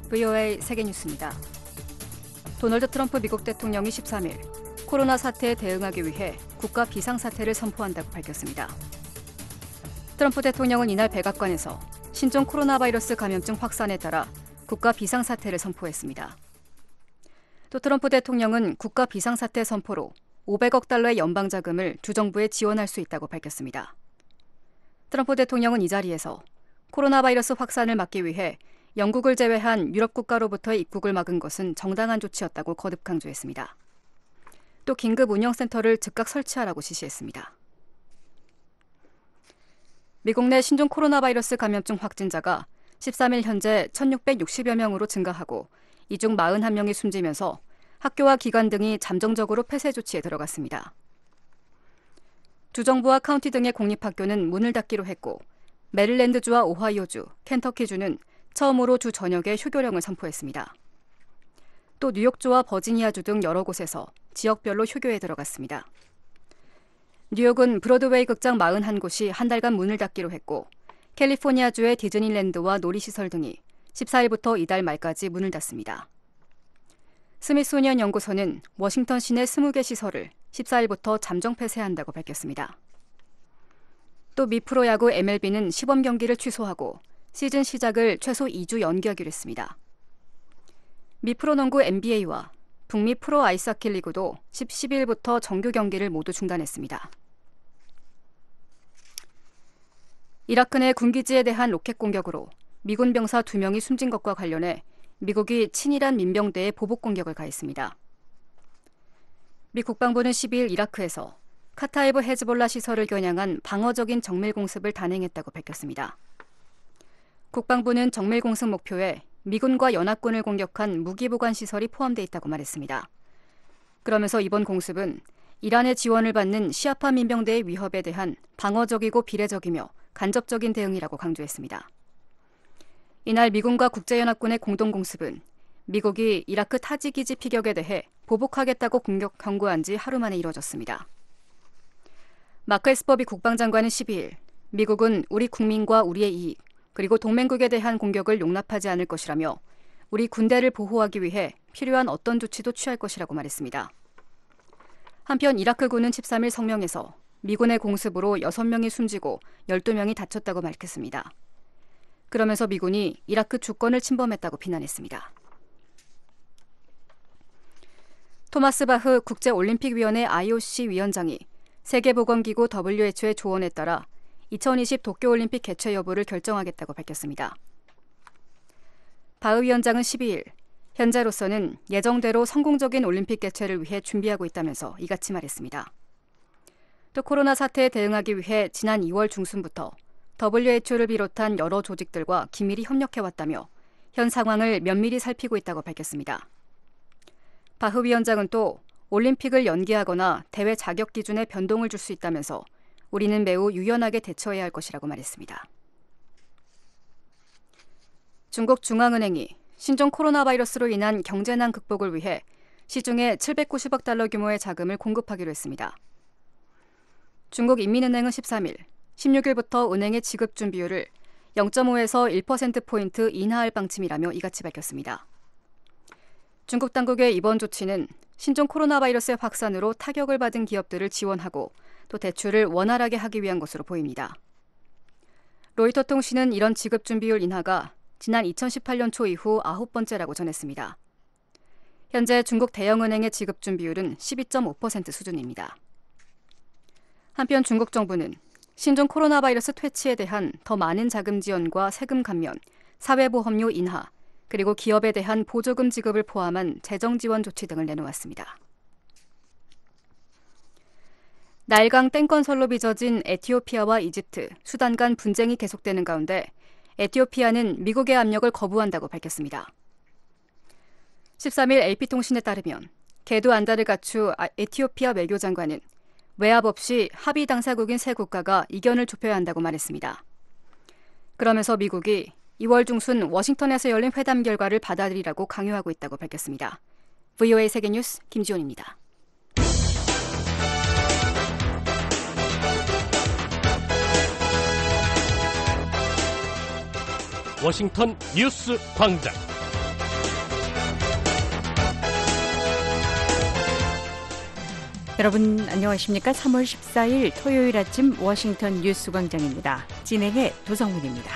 VOA 세계뉴스입니다. 도널드 트럼프 미국 대통령이 13일 코로나 사태에 대응하기 위해 국가 비상사태를 선포한다고 밝혔습니다. 트럼프 대통령은 이날 백악관에서 신종 코로나 바이러스 감염증 확산에 따라 국가 비상사태를 선포했습니다. 또 트럼프 대통령은 국가 비상사태 선포로 500억 달러의 연방자금을 두 정부에 지원할 수 있다고 밝혔습니다. 트럼프 대통령은 이 자리에서 코로나 바이러스 확산을 막기 위해 영국을 제외한 유럽 국가로부터의 입국을 막은 것은 정당한 조치였다고 거듭 강조했습니다. 또 긴급 운영센터를 즉각 설치하라고 지시했습니다. 미국 내 신종 코로나 바이러스 감염증 확진자가 13일 현재 1,660여 명으로 증가하고 이 중 41명이 숨지면서 학교와 기관 등이 잠정적으로 폐쇄 조치에 들어갔습니다. 주정부와 카운티 등의 공립학교는 문을 닫기로 했고 메릴랜드주와 오하이오주, 켄터키주는 처음으로 주 전역에 휴교령을 선포했습니다. 또 뉴욕주와 버지니아주 등 여러 곳에서 지역별로 휴교에 들어갔습니다. 뉴욕은 브로드웨이 극장 41곳이 한 달간 문을 닫기로 했고 캘리포니아주의 디즈니랜드와 놀이시설 등이 14일부터 이달 말까지 문을 닫습니다. 스미소니언 연구소는 워싱턴 시내 20개 시설을 14일부터 잠정 폐쇄한다고 밝혔습니다. 또 미 프로야구 MLB는 시범 경기를 취소하고 시즌 시작을 최소 2주 연기하기로 했습니다. 미 프로농구 NBA와 북미 프로 아이스하키 리그도 10일부터 정규 경기를 모두 중단했습니다. 이라크 내 군기지에 대한 로켓 공격으로 미군 병사 2명이 숨진 것과 관련해 미국이 친이란 민병대에 보복 공격을 가했습니다. 미 국방부는 12일 이라크에서 카타이브 헤즈볼라 시설을 겨냥한 방어적인 정밀 공습을 단행했다고 밝혔습니다. 국방부는 정밀 공습 목표에 미군과 연합군을 공격한 무기보관 시설이 포함되어 있다고 말했습니다. 그러면서 이번 공습은 이란의 지원을 받는 시아파 민병대의 위협에 대한 방어적이고 비례적이며 간접적인 대응이라고 강조했습니다. 이날 미군과 국제연합군의 공동공습은 미국이 이라크 타지기지 피격에 대해 보복하겠다고 경고한 지 하루 만에 이뤄졌습니다. 마크 에스퍼비 국방장관은 12일 미국은 우리 국민과 우리의 이익 그리고 동맹국에 대한 공격을 용납하지 않을 것이라며 우리 군대를 보호하기 위해 필요한 어떤 조치도 취할 것이라고 말했습니다. 한편 이라크군은 13일 성명에서 미군의 공습으로 6명이 숨지고 12명이 다쳤다고 밝혔습니다. 그러면서 미군이 이라크 주권을 침범했다고 비난했습니다. 토마스 바흐 국제올림픽위원회 IOC 위원장이 세계보건기구 WHO의 조언에 따라 2020 도쿄올림픽 개최 여부를 결정하겠다고 밝혔습니다. 바흐 위원장은 12일 현재로서는 예정대로 성공적인 올림픽 개최를 위해 준비하고 있다면서 이같이 말했습니다. 또 코로나 사태에 대응하기 위해 지난 2월 중순부터 WHO를 비롯한 여러 조직들과 긴밀히 협력해왔다며 현 상황을 면밀히 살피고 있다고 밝혔습니다. 바흐 위원장은 또 올림픽을 연기하거나 대회 자격 기준에 변동을 줄 수 있다면서 우리는 매우 유연하게 대처해야 할 것이라고 말했습니다. 중국 중앙은행이 신종 코로나 바이러스로 인한 경제난 극복을 위해 시중에 790억 달러 규모의 자금을 공급하기로 했습니다. 중국 인민은행은 13일, 16일부터 은행의 지급 준비율을 0.5에서 1%포인트 인하할 방침이라며 이같이 밝혔습니다. 중국 당국의 이번 조치는 신종 코로나 바이러스의 확산으로 타격을 받은 기업들을 지원하고 또 대출을 원활하게 하기 위한 것으로 보입니다. 로이터 통신은 이런 지급 준비율 인하가 지난 2018년 초 이후 9번째라고 전했습니다. 현재 중국 대형은행의 지급 준비율은 12.5% 수준입니다. 한편 중국 정부는 신종 코로나 바이러스 퇴치에 대한 더 많은 자금 지원과 세금 감면, 사회보험료 인하, 그리고 기업에 대한 보조금 지급을 포함한 재정 지원 조치 등을 내놓았습니다. 나일강 땡건설로 빚어진 에티오피아와 이집트, 수단 간 분쟁이 계속되는 가운데 에티오피아는 미국의 압력을 거부한다고 밝혔습니다. 13일 AP통신에 따르면 게두 안다르가추 에티오피아 외교장관은 외압 없이 합의 당사국인 세 국가가 이견을 좁혀야 한다고 말했습니다. 그러면서 미국이 2월 중순 워싱턴에서 열린 회담 결과를 받아들이라고 강요하고 있다고 밝혔습니다. VOA 세계뉴스 김지원입니다. 워싱턴 뉴스 광장 여러분 안녕하십니까? 3월 14일 토요일 아침 워싱턴 뉴스광장입니다. 진행의 도성훈입니다.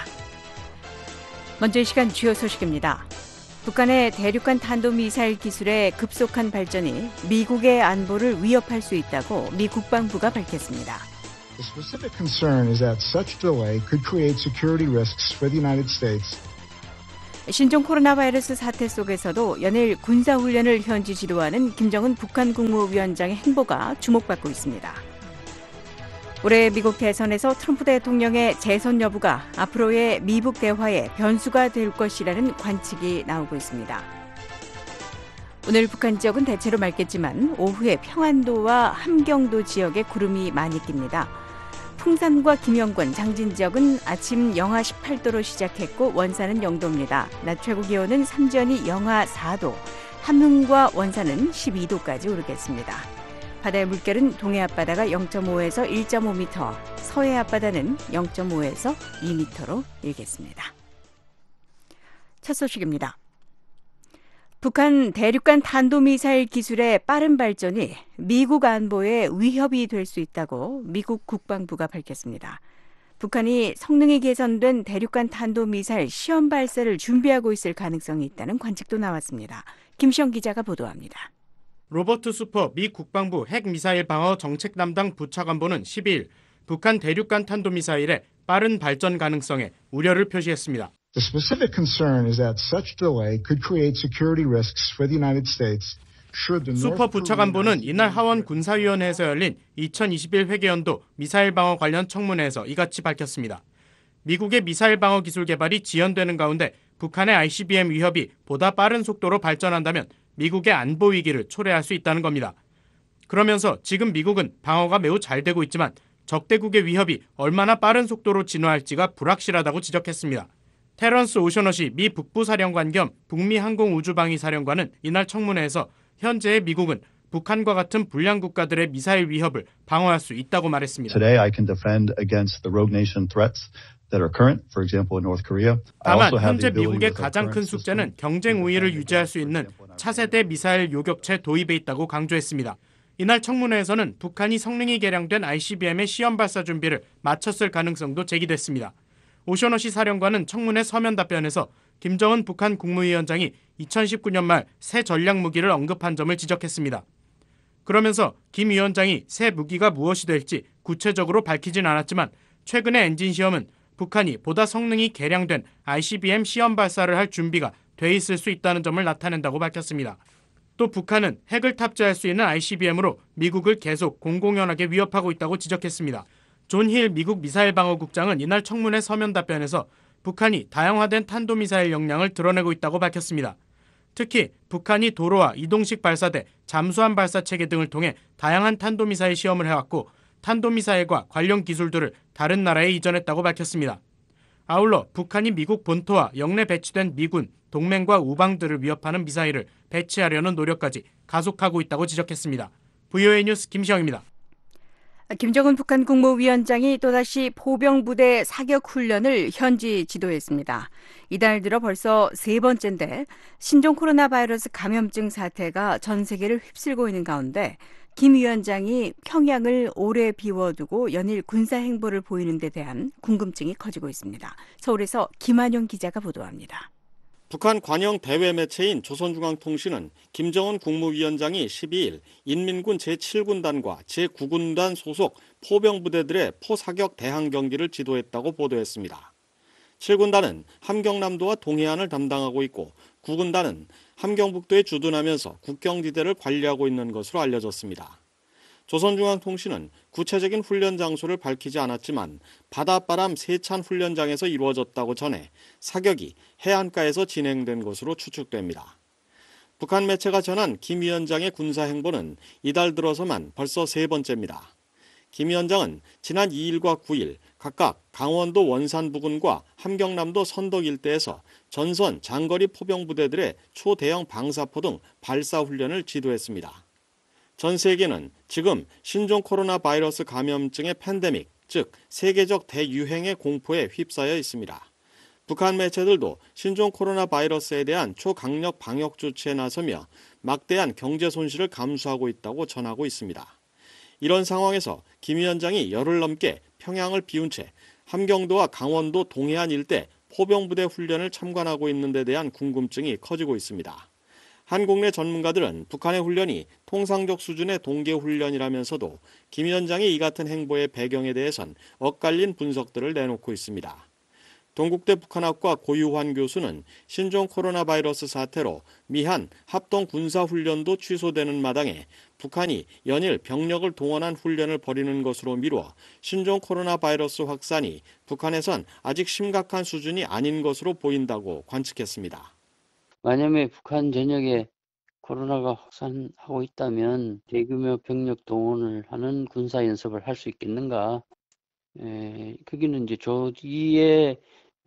먼저 이 시간 주요 소식입니다. 북한의 대륙간 탄도미사일 기술의 급속한 발전이 미국의 안보를 위협할 수 있다고 미 국방부가 밝혔습니다. The specific concern is that such delay could create security risks for the United States. 신종 코로나 바이러스 사태 속에서도 연일 군사훈련을 현지 지도하는 김정은 북한 국무위원장의 행보가 주목받고 있습니다. 올해 미국 대선에서 트럼프 대통령의 재선 여부가 앞으로의 미북 대화의 변수가 될 것이라는 관측이 나오고 있습니다. 오늘 북한 지역은 대체로 맑겠지만 오후에 평안도와 함경도 지역에 구름이 많이 낍니다. 풍산과 김영권, 장진 지역은 아침 영하 18도로 시작했고 원산은 0도입니다. 낮 최고 기온은 삼전이 영하 4도, 함흥과 원산은 12도까지 오르겠습니다. 바다의 물결은 동해 앞바다가 0.5에서 1.5m, 서해 앞바다는 0.5에서 2m로 일겠습니다. 첫 소식입니다. 북한 대륙간 탄도미사일 기술의 빠른 발전이 미국 안보에 위협이 될 수 있다고 미국 국방부가 밝혔습니다. 북한이 성능이 개선된 대륙간 탄도미사일 시험 발사를 준비하고 있을 가능성이 있다는 관측도 나왔습니다. 김시영 기자가 보도합니다. 로버트 수퍼 미 국방부 핵미사일 방어 정책 담당 부차관보는 12일 북한 대륙간 탄도미사일의 빠른 발전 가능성에 우려를 표시했습니다. The specific concern is that such delay could create security risks for the United States. 수퍼 부차관보는 이날 하원 군사위원회에서 열린 2021 회계연도 미사일 방어 관련 청문회에서 이같이 밝혔습니다. 미국의 미사일 방어 기술 개발이 지연되는 가운데 북한의 ICBM 위협이 보다 빠른 속도로 발전한다면 미국의 안보 위기를 초래할 수 있다는 겁니다. 그러면서 지금 미국은 방어가 매우 잘 되고 있지만 적대국의 위협이 얼마나 빠른 속도로 진화할지가 불확실하다고 지적했습니다. 테런스 오셔너시 미 북부사령관 겸 북미 항공우주방위사령관은 이날 청문회에서 현재의 미국은 북한과 같은 불량 국가들의 미사일 위협을 방어할 수 있다고 말했습니다. Today I can defend against the rogue nation threats that are current, for example in North Korea. 다만 현재 미국의 가장 큰 숙제는 경쟁 우위를 유지할 수 있는 차세대 미사일 요격체 도입에 있다고 강조했습니다. 이날 청문회에서는 북한이 성능이 개량된 ICBM의 시험 발사 준비를 마쳤을 가능성도 제기됐습니다. 오셔너시 사령관은 청문회 서면 답변에서 김정은 북한 국무위원장이 2019년 말 새 전략 무기를 언급한 점을 지적했습니다. 그러면서 김 위원장이 새 무기가 무엇이 될지 구체적으로 밝히진 않았지만 최근의 엔진 시험은 북한이 보다 성능이 개량된 ICBM 시험 발사를 할 준비가 돼 있을 수 있다는 점을 나타낸다고 밝혔습니다. 또 북한은 핵을 탑재할 수 있는 ICBM으로 미국을 계속 공공연하게 위협하고 있다고 지적했습니다. 존 힐 미국 미사일방어국장은 이날 청문회 서면 답변에서 북한이 다양화된 탄도미사일 역량을 드러내고 있다고 밝혔습니다. 특히 북한이 도로와 이동식 발사대, 잠수함 발사체계 등을 통해 다양한 탄도미사일 시험을 해왔고 탄도미사일과 관련 기술들을 다른 나라에 이전했다고 밝혔습니다. 아울러 북한이 미국 본토와 영내 배치된 미군, 동맹과 우방들을 위협하는 미사일을 배치하려는 노력까지 가속하고 있다고 지적했습니다. VOA 뉴스 김시영입니다. 김정은 북한 국무위원장이 또다시 포병부대 사격 훈련을 현지 지도했습니다. 이달 들어 벌써 세 번째인데 신종 코로나 바이러스 감염증 사태가 전 세계를 휩쓸고 있는 가운데 김 위원장이 평양을 오래 비워두고 연일 군사 행보를 보이는 데 대한 궁금증이 커지고 있습니다. 서울에서 김한용 기자가 보도합니다. 북한 관영 대외 매체인 조선중앙통신은 김정은 국무위원장이 12일 인민군 제7군단과 제9군단 소속 포병부대들의 포사격 대항 경기를 지도했다고 보도했습니다. 7군단은 함경남도와 동해안을 담당하고 있고 9군단은 함경북도에 주둔하면서 국경지대를 관리하고 있는 것으로 알려졌습니다. 조선중앙통신은 구체적인 훈련 장소를 밝히지 않았지만 바닷바람 세찬 훈련장에서 이루어졌다고 전해 사격이 해안가에서 진행된 것으로 추측됩니다. 북한 매체가 전한 김 위원장의 군사 행보는 이달 들어서만 벌써 세 번째입니다. 김 위원장은 지난 2일과 9일 각각 강원도 원산 부근과 함경남도 선덕 일대에서 전선 장거리 포병부대들의 초대형 방사포 등 발사 훈련을 지도했습니다. 전 세계는 지금 신종 코로나 바이러스 감염증의 팬데믹, 즉 세계적 대유행의 공포에 휩싸여 있습니다. 북한 매체들도 신종 코로나 바이러스에 대한 초강력 방역 조치에 나서며 막대한 경제 손실을 감수하고 있다고 전하고 있습니다. 이런 상황에서 김 위원장이 열흘 넘게 평양을 비운 채 함경도와 강원도 동해안 일대 포병부대 훈련을 참관하고 있는 데 대한 궁금증이 커지고 있습니다. 한국 내 전문가들은 북한의 훈련이 통상적 수준의 동계훈련이라면서도 김 위원장의 이 같은 행보의 배경에 대해선 엇갈린 분석들을 내놓고 있습니다. 동국대 북한학과 고유환 교수는 신종 코로나 바이러스 사태로 미한 합동 군사훈련도 취소되는 마당에 북한이 연일 병력을 동원한 훈련을 벌이는 것으로 미루어 신종 코로나 바이러스 확산이 북한에선 아직 심각한 수준이 아닌 것으로 보인다고 관측했습니다. 만약에 북한 전역에 코로나가 확산하고 있다면 대규모 병력 동원을 하는 군사 연습을 할 수 있겠는가? 거기는 이제 조기에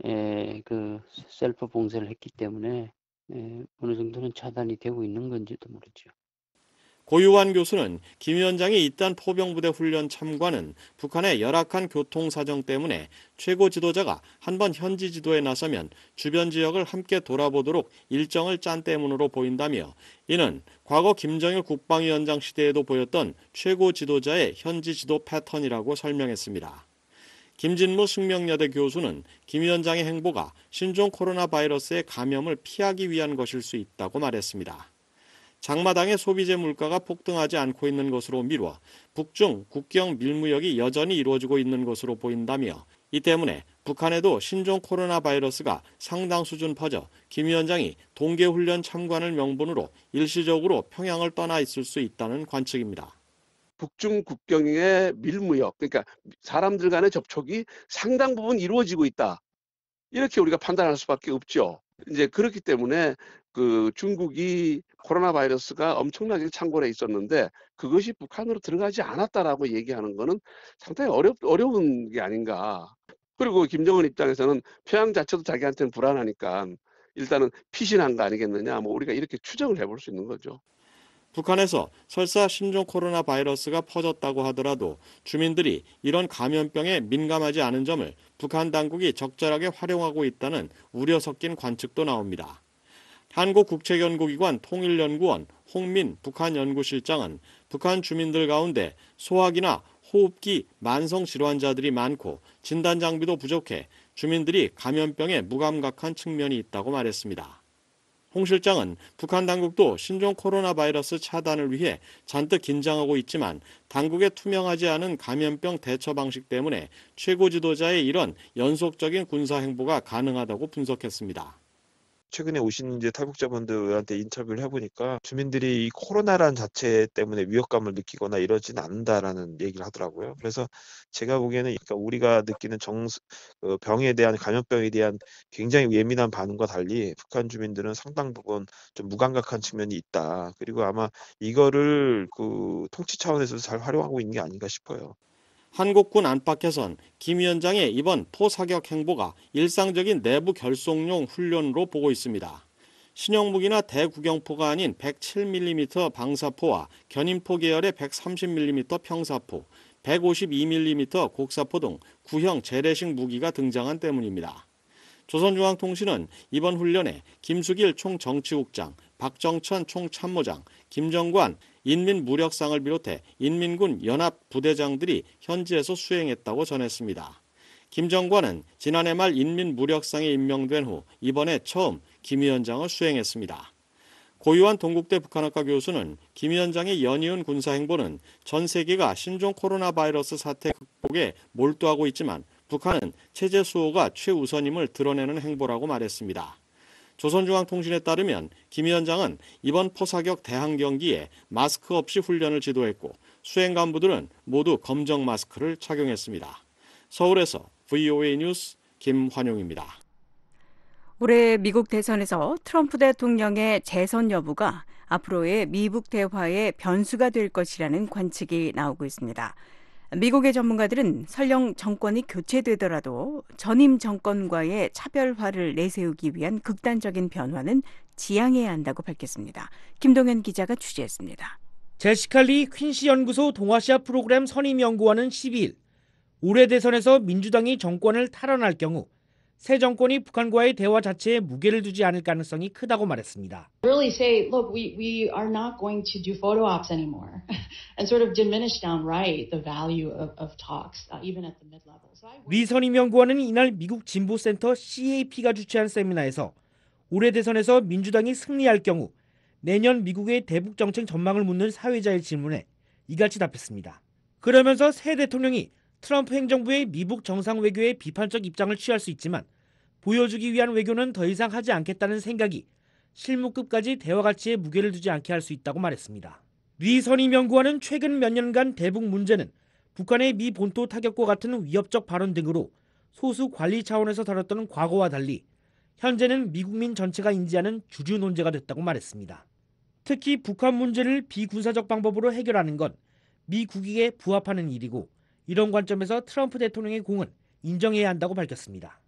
그 셀프 봉쇄를 했기 때문에 어느 정도는 차단이 되고 있는 건지도 모르죠. 고유환 교수는 김 위원장이 이딴 포병부대 훈련 참관은 북한의 열악한 교통 사정 때문에 최고 지도자가 한번 현지 지도에 나서면 주변 지역을 함께 돌아보도록 일정을 짠 때문으로 보인다며 이는 과거 김정일 국방위원장 시대에도 보였던 최고 지도자의 현지 지도 패턴이라고 설명했습니다. 김진무 숙명여대 교수는 김 위원장의 행보가 신종 코로나 바이러스의 감염을 피하기 위한 것일 수 있다고 말했습니다. 장마당의 소비재 물가가 폭등하지 않고 있는 것으로 미루어 북중 국경 밀무역이 여전히 이루어지고 있는 것으로 보인다며 이 때문에 북한에도 신종 코로나 바이러스가 상당 수준 퍼져 김 위원장이 동계훈련 참관을 명분으로 일시적으로 평양을 떠나 있을 수 있다는 관측입니다. 북중 국경의 밀무역, 그러니까 사람들 간의 접촉이 상당 부분 이루어지고 있다. 이렇게 우리가 판단할 수밖에 없죠. 이제 그렇기 때문에 그 중국이 코로나 바이러스가 엄청나게 창궐해 있었는데 그것이 북한으로 들어가지 않았다라고 얘기하는 거는 상당히 어려운 게 아닌가. 그리고 김정은 입장에서는 평양 자체도 자기한테는 불안하니까 일단은 피신한 거 아니겠느냐. 뭐 우리가 이렇게 추정을 해볼 수 있는 거죠. 북한에서 설사 신종 코로나 바이러스가 퍼졌다고 하더라도 주민들이 이런 감염병에 민감하지 않은 점을 북한 당국이 적절하게 활용하고 있다는 우려 섞인 관측도 나옵니다. 한국국책연구기관 통일연구원 홍민 북한연구실장은 북한 주민들 가운데 소화기나 호흡기 만성질환자들이 많고 진단 장비도 부족해 주민들이 감염병에 무감각한 측면이 있다고 말했습니다. 홍 실장은 북한 당국도 신종 코로나 바이러스 차단을 위해 잔뜩 긴장하고 있지만 당국의 투명하지 않은 감염병 대처 방식 때문에 최고 지도자의 이런 연속적인 군사 행보가 가능하다고 분석했습니다. 최근에 오신 이제 탈북자분들한테 인터뷰를 해보니까 주민들이 이 코로나란 자체 때문에 위협감을 느끼거나 이러진 않는다라는 얘기를 하더라고요. 그래서 제가 보기에는 그러니까 우리가 느끼는 병에 대한 감염병에 대한 굉장히 예민한 반응과 달리 북한 주민들은 상당 부분 좀 무감각한 측면이 있다. 그리고 아마 이거를 그 통치 차원에서 잘 활용하고 있는 게 아닌가 싶어요. 한국군 안팎에선 김 위원장의 이번 포사격 행보가 일상적인 내부 결속용 훈련으로 보고 있습니다. 신형무기나 대구경포가 아닌 107mm 방사포와 견인포 계열의 130mm 평사포, 152mm 곡사포 등 구형 재래식 무기가 등장한 때문입니다. 조선중앙통신은 이번 훈련에 김수길 총정치국장, 박정천 총참모장, 김정관 인민무력상을 비롯해 인민군 연합부대장들이 현지에서 수행했다고 전했습니다. 김정관은 지난해 말 인민무력상에 임명된 후 이번에 처음 김 위원장을 수행했습니다. 고유환 동국대 북한학과 교수는 김 위원장의 연이은 군사행보는 전 세계가 신종 코로나 바이러스 사태 극복에 몰두하고 있지만 북한은 체제 수호가 최우선임을 드러내는 행보라고 말했습니다. 조선중앙통신에 따르면 김 위원장은 이번 포사격 대항 경기에 마스크 없이 훈련을 지도했고 수행 간부들은 모두 검정 마스크를 착용했습니다. 서울에서 VOA 뉴스 김환용입니다. 올해 미국 대선에서 트럼프 대통령의 재선 여부가 앞으로의 미북 대화의 변수가 될 것이라는 관측이 나오고 있습니다. 미국의 전문가들은 설령 정권이 교체되더라도 전임 정권과의 차별화를 내세우기 위한 극단적인 변화는 지양해야 한다고 밝혔습니다. 김동현 기자가 취재했습니다. 제시카 리 퀸시 연구소 동아시아 프로그램 선임연구원은 12일 올해 대선에서 민주당이 정권을 탈환할 경우 새 정권이 북한과의 대화 자체에 무게를 두지 않을 가능성이 크다고 말했습니다. Really say, look, we are not going to do photo ops anymore, and sort of diminish downright the value of talks, even at the mid-level. 리 선임 연구원은 이날 미국 진보센터 CAP가 주최한 세미나에서 올해 대선에서 민주당이 승리할 경우 내년 미국의 대북 정책 전망을 묻는 사회자의 질문에 이같이 답했습니다. 그러면서 새 대통령이 트럼프 행정부의 미북 정상 외교에 비판적 입장을 취할 수 있지만 보여주기 위한 외교는 더 이상 하지 않겠다는 생각이 실무급까지 대화 가치에 무게를 두지 않게 할 수 있다고 말했습니다. 리 선임 연구원은 최근 몇 년간 대북 문제는 북한의 미 본토 타격과 같은 위협적 발언 등으로 소수 관리 차원에서 다뤘던 과거와 달리 현재는 미국민 전체가 인지하는 주류 논제가 됐다고 말했습니다. 특히 북한 문제를 비군사적 방법으로 해결하는 건 미 국익에 부합하는 일이고 이런 관점에서 트럼프 대통령의 공은 인정해야 한다고 밝혔습니다.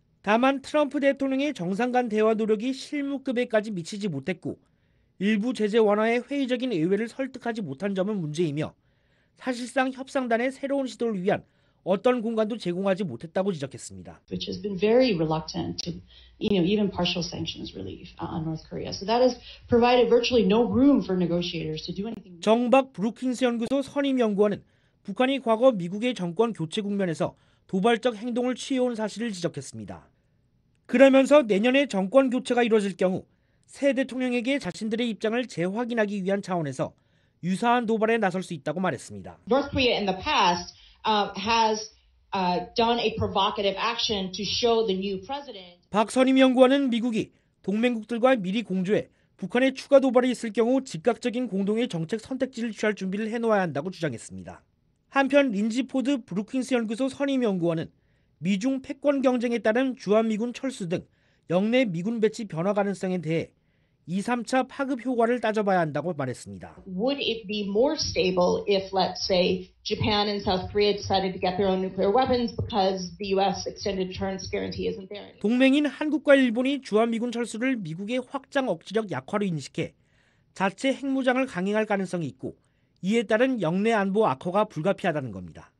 다만 트럼프 대통령의 정상 간 대화 노력이 실무급에까지 미치지 못했고 일부 제재 완화에 회의적인 의회를 설득하지 못한 점은 문제이며 사실상 협상단의 새로운 시도를 위한 어떤 공간도 제공하지 못했다고 지적했습니다. Which has been very reluctant to, even partial sanctions relief on North Korea. So that has provided virtually no room for negotiators to do anything. 정박 브루킹스 연구소 선임 연구원은 북한이 과거 미국의 정권 교체 국면에서 도발적 행동을 취해온 사실을 지적했습니다. 그러면서 내년에 정권 교체가 이루어질 경우 새 대통령에게 자신들의 입장을 재확인하기 위한 차원에서 유사한 도발에 나설 수 있다고 말했습니다. North Korea in the past has done a provocative action to show the new president. 박 선임 연구원은 미국이 동맹국들과 미리 공조해 북한의 추가 도발이 있을 경우 즉각적인 공동의 정책 선택지를 취할 준비를 해놓아야 한다고 주장했습니다. 한편 린지 포드 브루킹스 연구소 선임 연구원은 미중 패권 경쟁에 따른 주한미군 철수 등 영내 미군 배치 변화 가능성에 대해 2, 3차 파급 효과를 따져봐야 한다고 말했습니다. Would it be more stable if, let's say, Japan and South Korea decided to get their own nuclear weapons because the U.S. extended deterrence guarantee isn't there anymore? 동맹인 한국과 일본이 주한미군 철수를 미국의 확장 억지력 약화로 인식해 자체 핵무장을 강행할 가능성이 있고 이에 따른 영내 안보 악화가 불가피하다는 겁니다.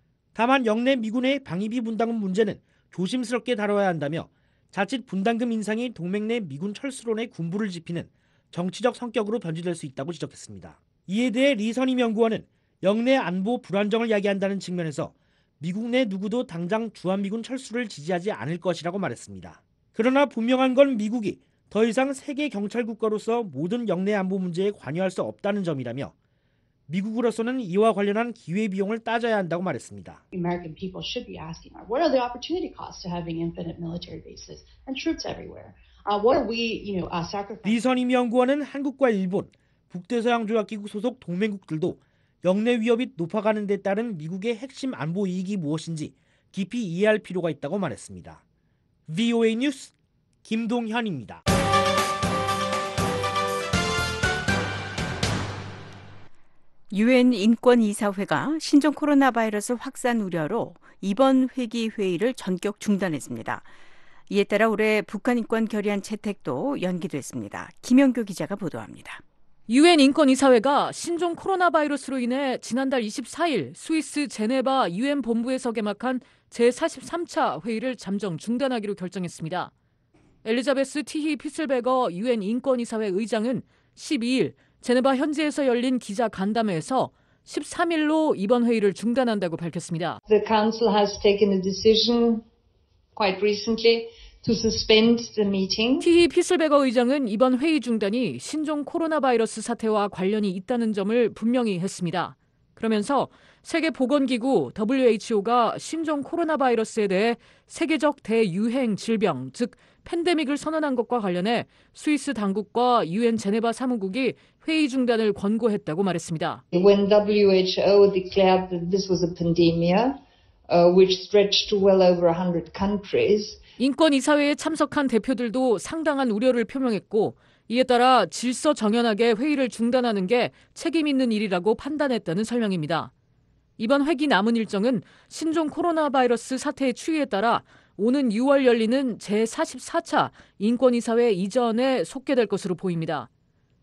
다만 영내 미군의 방위비 분담금 문제는 조심스럽게 다뤄야 한다며 자칫 분담금 인상이 동맹 내 미군 철수론의 군부를 짚히는 정치적 성격으로 변질될 수 있다고 지적했습니다. 이에 대해 리 선임 연구원은 영내 안보 불안정을 야기한다는 측면에서 미국 내 누구도 당장 주한미군 철수를 지지하지 않을 것이라고 말했습니다. 그러나 분명한 건 미국이 더 이상 세계 경찰 국가로서 모든 영내 안보 문제에 관여할 수 없다는 점이라며 미국으로서는 이와 관련한 기회비용을 따져야 한다고 말했습니다. American people should be asking, what are the opportunity costs to having infinite military bases and troops everywhere? What are we, sacrificing? 리 선임 연구원은 한국과 일본, 북대서양조약기구 소속 동맹국들도 영내 위협이 높아가는 데 따른 미국의 핵심 안보 이익이 무엇인지 깊이 이해할 필요가 있다고 말했습니다. VOA 뉴스 김동현입니다. UN 인권이사회가 신종 코로나 바이러스 확산 우려로 이번 회기 회의를 전격 중단했습니다. 이에 따라 올해 북한 인권 결의안 채택도 연기됐습니다. 김영교 기자가 보도합니다. UN 인권이사회가 신종 코로나 바이러스로 인해 지난달 24일 스위스 제네바 UN 본부에서 개막한 제43차 회의를 잠정 중단하기로 결정했습니다. 엘리자베스 티히 피슬베거 UN 인권이사회 의장은 12일 제네바 현지에서 열린 기자 간담회에서 13일로 이번 회의를 중단한다고 밝혔습니다. The Council has taken a decision quite recently to suspend the meeting. 티히 피슬베거 의장은 이번 회의 중단이 신종 코로나 바이러스 사태와 관련이 있다는 점을 분명히 했습니다. 그러면서 세계보건기구 WHO가 신종 코로나 바이러스에 대해 세계적 대유행 질병, 즉 팬데믹을 선언한 것과 관련해 스위스 당국과 UN 제네바 사무국이 회의 중단을 권고했다고 말했습니다. When WHO declared that this was a pandemic, which stretched to well over 100 countries. 인권이사회에 참석한 대표들도 상당한 우려를 표명했고 이에 따라 질서 정연하게 회의를 중단하는 게 책임 있는 일이라고 판단했다는 설명입니다. 이번 회기 남은 일정은 신종 코로나 바이러스 사태의 추이에 따라 오는 6월 열리는 제44차 인권이사회 이전에 속개될 것으로 보입니다.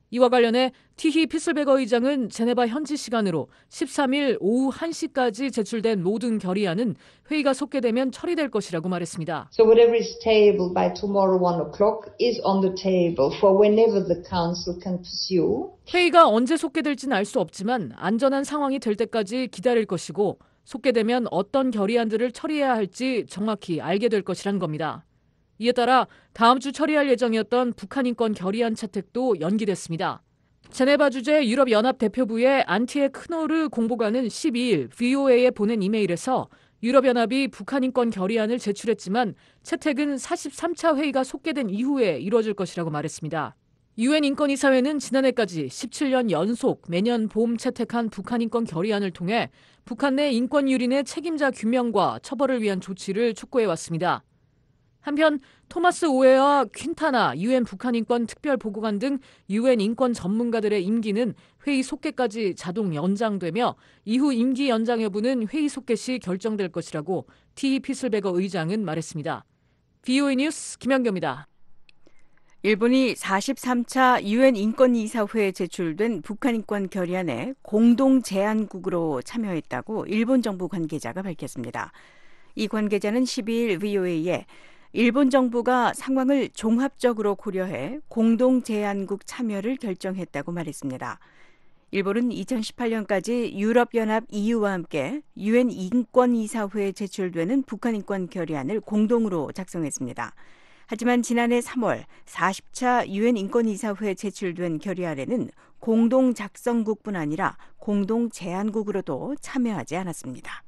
이와 관련해 티히 피슬베거 의장은 제네바 현지 시간으로 13일 오후 1시까지 제출된 모든 결의안은 회의가 속개되면 처리될 것이라고 말했습니다. So whatever is tabled by tomorrow 1 o'clock is on the table for whenever the council can pursue. 회의가 언제 속개될지는 알 수 없지만 안전한 상황이 될 때까지 기다릴 것이고 속개되면 어떤 결의안들을 처리해야 할지 정확히 알게 될 것이란 겁니다. 이에 따라 다음 주 처리할 예정이었던 북한 인권 결의안 채택도 연기됐습니다. 제네바 주재 유럽연합 대표부의 안티에 크노르 공보관은 12일 VOA에 보낸 이메일에서 유럽연합이 북한 인권 결의안을 제출했지만 채택은 43차 회의가 속개된 이후에 이루어질 것이라고 말했습니다. 유엔 인권이사회는 지난해까지 17년 연속 매년 봄 채택한 북한 인권 결의안을 통해 북한 내 인권 유린의 책임자 규명과 처벌을 위한 조치를 촉구해왔습니다. 한편 토마스 오웨와 퀸타나 유엔 북한 인권 특별 보고관 등 유엔 인권 전문가들의 임기는 회의 속개까지 자동 연장되며 이후 임기 연장 여부는 회의 속개 시 결정될 것이라고 티히 피슬베거 의장은 말했습니다. VOA 뉴스 김연경입니다. 일본이 43차 유엔 인권이사회에 제출된 북한 인권 결의안에 공동 제안국으로 참여했다고 일본 정부 관계자가 밝혔습니다. 이 관계자는 12일 VOA에 일본 정부가 상황을 종합적으로 고려해 공동 제안국 참여를 결정했다고 말했습니다. 일본은 2018년까지 유럽연합 EU와 함께 유엔 인권이사회에 제출되는 북한 인권 결의안을 공동으로 작성했습니다. 하지만 지난해 3월 40차 유엔 인권이사회에 제출된 결의안에는 공동 작성국뿐 아니라 공동 제안국으로도 참여하지 않았습니다.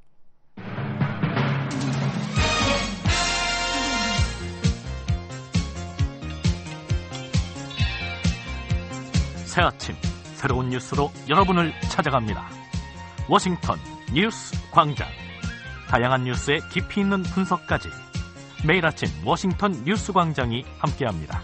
새 아침 새로운 뉴스로 여러분을 찾아갑니다. 워싱턴 뉴스 광장. 다양한 뉴스의 깊이 있는 분석까지 매일 아침 워싱턴 뉴스 광장이 함께합니다.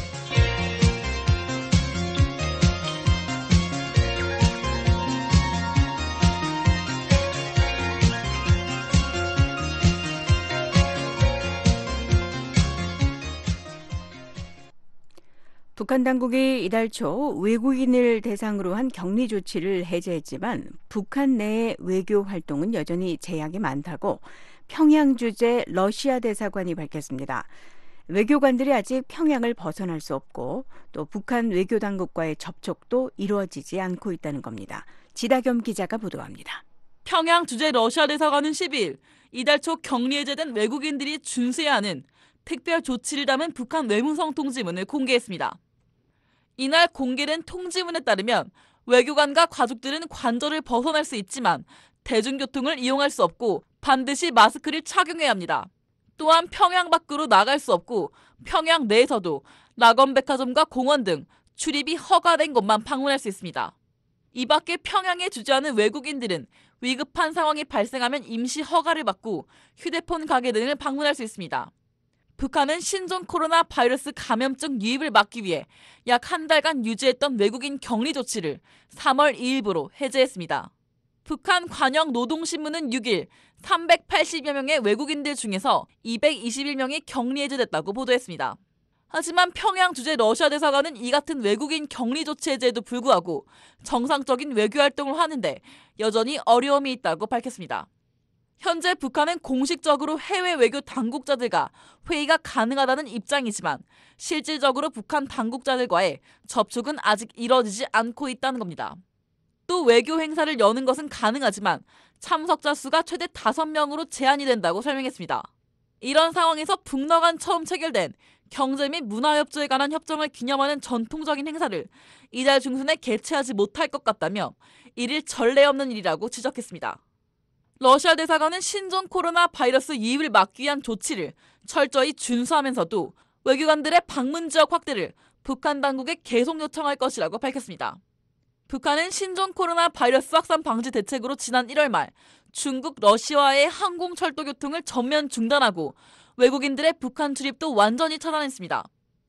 북한 당국이 이달 초 외국인을 대상으로 한 격리 조치를 해제했지만 북한 내의 외교 활동은 여전히 제약이 많다고 평양 주재 러시아 대사관이 밝혔습니다. 외교관들이 아직 평양을 벗어날 수 없고 또 북한 외교 당국과의 접촉도 이루어지지 않고 있다는 겁니다. 지다겸 기자가 보도합니다. 평양 주재 러시아 대사관은 10일 이달 초 격리 해제된 외국인들이 준수해야 하는 특별 조치를 담은 북한 외무성 통지문을 공개했습니다. 이날 공개된 통지문에 따르면 외교관과 가족들은 관저를 벗어날 수 있지만 대중교통을 이용할 수 없고 반드시 마스크를 착용해야 합니다. 또한 평양 밖으로 나갈 수 없고 평양 내에서도 낙원백화점과 공원 등 출입이 허가된 곳만 방문할 수 있습니다. 이 밖에 평양에 주재하는 외국인들은 위급한 상황이 발생하면 임시 허가를 받고 휴대폰 가게 등을 방문할 수 있습니다. 북한은 신종 코로나 바이러스 감염증 유입을 막기 위해 약 한 달간 유지했던 외국인 격리 조치를 3월 2일부로 해제했습니다. 북한 관영노동신문은 6일 380여 명의 외국인들 중에서 221명이 격리 해제됐다고 보도했습니다. 하지만 평양 주재 러시아 대사관은 이 같은 외국인 격리 조치 해제에도 불구하고 정상적인 외교 활동을 하는데 여전히 어려움이 있다고 밝혔습니다. 현재 북한은 공식적으로 해외 외교 당국자들과 회의가 가능하다는 입장이지만 실질적으로 북한 당국자들과의 접촉은 아직 이뤄지지 않고 있다는 겁니다. 또 외교 행사를 여는 것은 가능하지만 참석자 수가 최대 5명으로 제한이 된다고 설명했습니다. 이런 상황에서 북러 간 처음 체결된 경제 및 문화협조에 관한 협정을 기념하는 전통적인 행사를 이달 중순에 개최하지 못할 것 같다며 이를 전례 없는 일이라고 지적했습니다. 러시아 대사관은 신종 코로나 바이러스 유입을 막기 위한 조치를 철저히 준수하면서도 외교관들의 방문 지역 확대를 북한 당국에 계속 요청할 것이라고 밝혔습니다. 북한은 신종 코로나 바이러스 확산 방지 대책으로 지난 1월 말 중국, 러시아와의 항공 철도 교통을 전면 중단하고 외국인들의 북한 출입도 완전히 차단했습니다.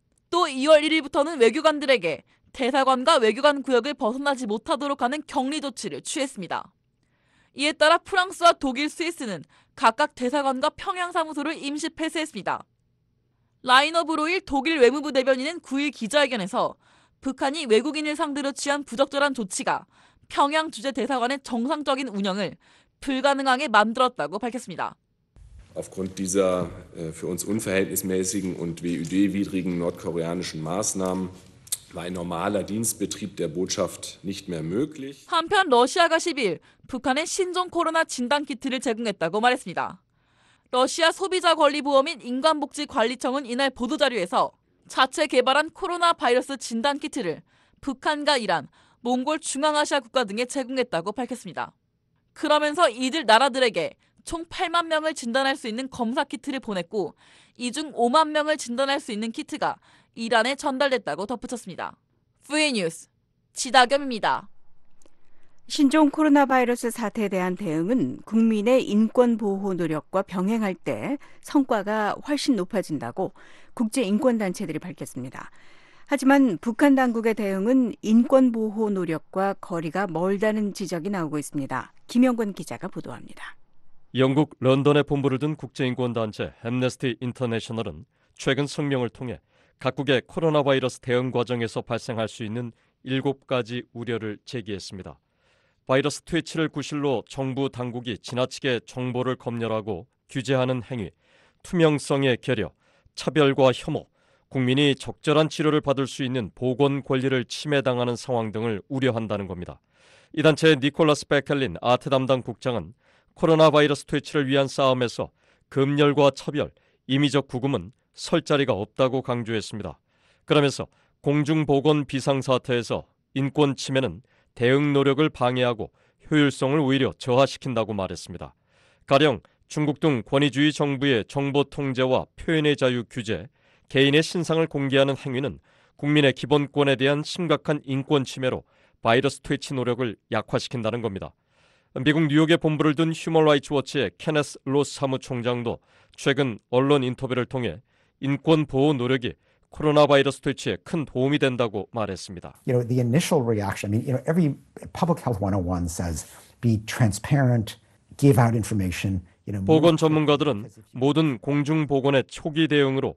또 2월 1일부터는 외교관들에게 대사관과 외교관 구역을 벗어나지 못하도록 하는 격리 조치를 취했습니다. 이에 따라 프랑스와 독일, 스위스는 각각 대사관과 평양 사무소를 임시 폐쇄했습니다. 라이너 브로일 독일 외무부 대변인은 9일 기자회견에서 북한이 외국인을 상대로 취한 부적절한 조치가 평양 주재대사관의 정상적인 운영을 불가능하게 만들었다고 밝혔습니다. Aufgrund dieser für uns unverhältnismäßigen und WÜD-widrigen nordkoreanischen Maßnahmen war ein normaler Dienstbetrieb der Botschaft nicht mehr möglich. 한편 러시아가 10일 북한에 신종 코로나 진단 키트를 제공했다고 말했습니다. 러시아 소비자권리보호 및 인간복지관리청은 이날 보도자료에서 자체 개발한 코로나 바이러스 진단 키트를 북한과 이란, 몽골 중앙아시아 국가 등에 제공했다고 밝혔습니다. 그러면서 이들 나라들에게 총 8만 명을 진단할 수 있는 검사 키트를 보냈고 이 중 5만 명을 진단할 수 있는 키트가 이란에 전달됐다고 덧붙였습니다. VA 뉴스 지다겸입니다. 신종 코로나 바이러스 사태에 대한 대응은 국민의 인권 보호 노력과 병행할 때 성과가 훨씬 높아진다고 국제인권단체들이 밝혔습니다. 하지만 북한 당국의 대응은 인권 보호 노력과 거리가 멀다는 지적이 나오고 있습니다. 김영권 기자가 보도합니다. 영국 런던에 본부를 둔 국제인권단체 앰네스티 인터내셔널은 최근 성명을 통해 각국의 코로나 바이러스 대응 과정에서 발생할 수 있는 7가지 우려를 제기했습니다. 바이러스 퇴치를 구실로 정부 당국이 지나치게 정보를 검열하고 규제하는 행위, 투명성의 결여, 차별과 혐오, 국민이 적절한 치료를 받을 수 있는 보건 권리를 침해당하는 상황 등을 우려한다는 겁니다. 이 단체의 니콜라스 베켈린 아트 담당 국장은 코로나 바이러스 퇴치를 위한 싸움에서 검열과 차별, 임의적 구금은 설 자리가 없다고 강조했습니다. 그러면서 공중보건 비상사태에서 인권 침해는 대응 노력을 방해하고 효율성을 오히려 저하시킨다고 말했습니다. 가령 중국 등 권위주의 정부의 정보 통제와 표현의 자유 규제, 개인의 신상을 공개하는 행위는 국민의 기본권에 대한 심각한 인권 침해로 바이러스 퇴치 노력을 약화시킨다는 겁니다. 미국 뉴욕에 본부를 둔 휴먼 라이츠 워치의 케네스 로스 사무총장도 최근 언론 인터뷰를 통해 인권 보호 노력이 코로나 바이러스 퇴치에 큰 도움이 된다고 말했습니다. The initial reaction, every public health 101 says be transparent, give out information. 보건 전문가들은 모든 공중보건의 초기 대응으로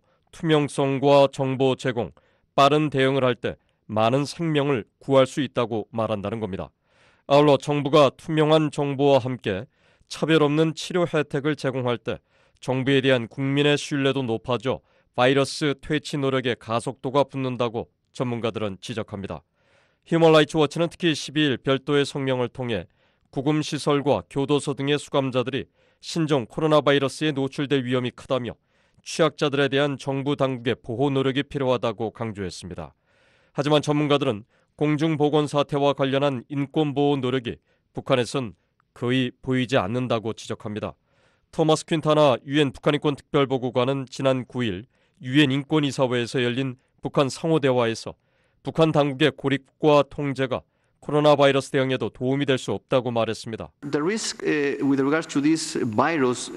투명성과 정보 제공, 빠른 대응을 할 때 많은 생명을 구할 수 있다고 말한다는 겁니다. 아울러 정부가 투명한 정보와 함께 차별 없는 치료 혜택을 제공할 때 정부에 대한 국민의 신뢰도 높아져 바이러스 퇴치 노력의 가속도가 붙는다고 전문가들은 지적합니다. 휴먼 라이츠 워치는 특히 12일 별도의 성명을 통해 구금시설과 교도소 등의 수감자들이 신종 코로나 바이러스에 노출될 위험이 크다며 취약자들에 대한 정부 당국의 보호 노력이 필요하다고 강조했습니다. 하지만 전문가들은 공중보건 사태와 관련한 인권보호 노력이 북한에선 거의 보이지 않는다고 지적합니다. 토마스 퀸타나 유엔 북한인권 특별보고관은 지난 9일 유엔 인권이사회에서 열린 북한 상호대화에서 북한 당국의 고립과 통제가 코로나 바이러스 대응에도 도움이 될 수 없다고 말했습니다. The risk with regards to this virus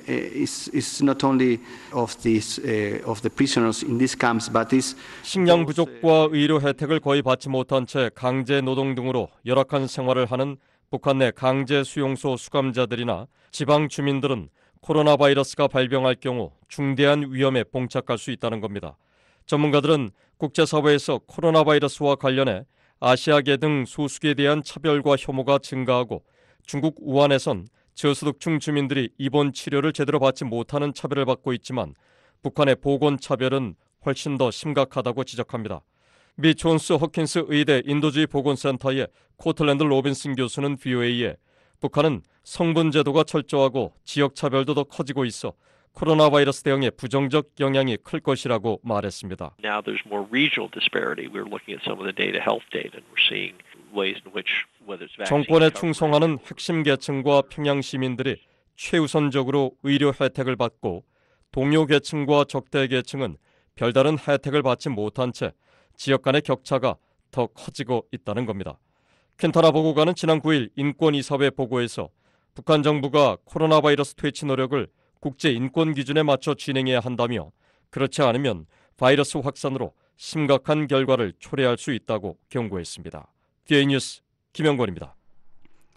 is not only of the prisoners in these camps, but is 식량 부족과 의료 혜택을 거의 받지 못한 채 강제 노동 등으로 열악한 생활을 하는 북한 내 강제 수용소 수감자들이나 지방 주민들은 코로나 바이러스가 발병할 경우 중대한 위험에 봉착할 수 있다는 겁니다. 전문가들은 국제사회에서 코로나 바이러스와 관련해 아시아계 등 소수계에 대한 차별과 혐오가 증가하고 중국 우한에선 저소득층 주민들이 입원 치료를 제대로 받지 못하는 차별을 받고 있지만 북한의 보건 차별은 훨씬 더 심각하다고 지적합니다. 미 존스 허킨스 의대 인도주의 보건센터의 코틀랜드 로빈슨 교수는 VOA에 북한은 성분 제도가 철저하고 지역 차별도 더 커지고 있어 코로나 바이러스 대응에 부정적 영향이 클 것이라고 말했습니다. Now there's more regional disparity. We're looking at some of the data, health data, and we're seeing ways in which whether it's vaccine 정권에 충성하는 핵심 계층과 평양 시민들이 최우선적으로 의료 혜택을 받고 동료 계층과 적대 계층은 별다른 혜택을 받지 못한 채 지역 간의 격차가 더 커지고 있다는 겁니다. 퀸타나 보고관은 지난 9일 인권이사회 보고에서 북한 정부가 코로나 바이러스 퇴치 노력을 국제 인권 기준에 맞춰 진행해야 한다며 그렇지 않으면 바이러스 확산으로 심각한 결과를 초래할 수 있다고 경고했습니다. VA 뉴스 김영권입니다.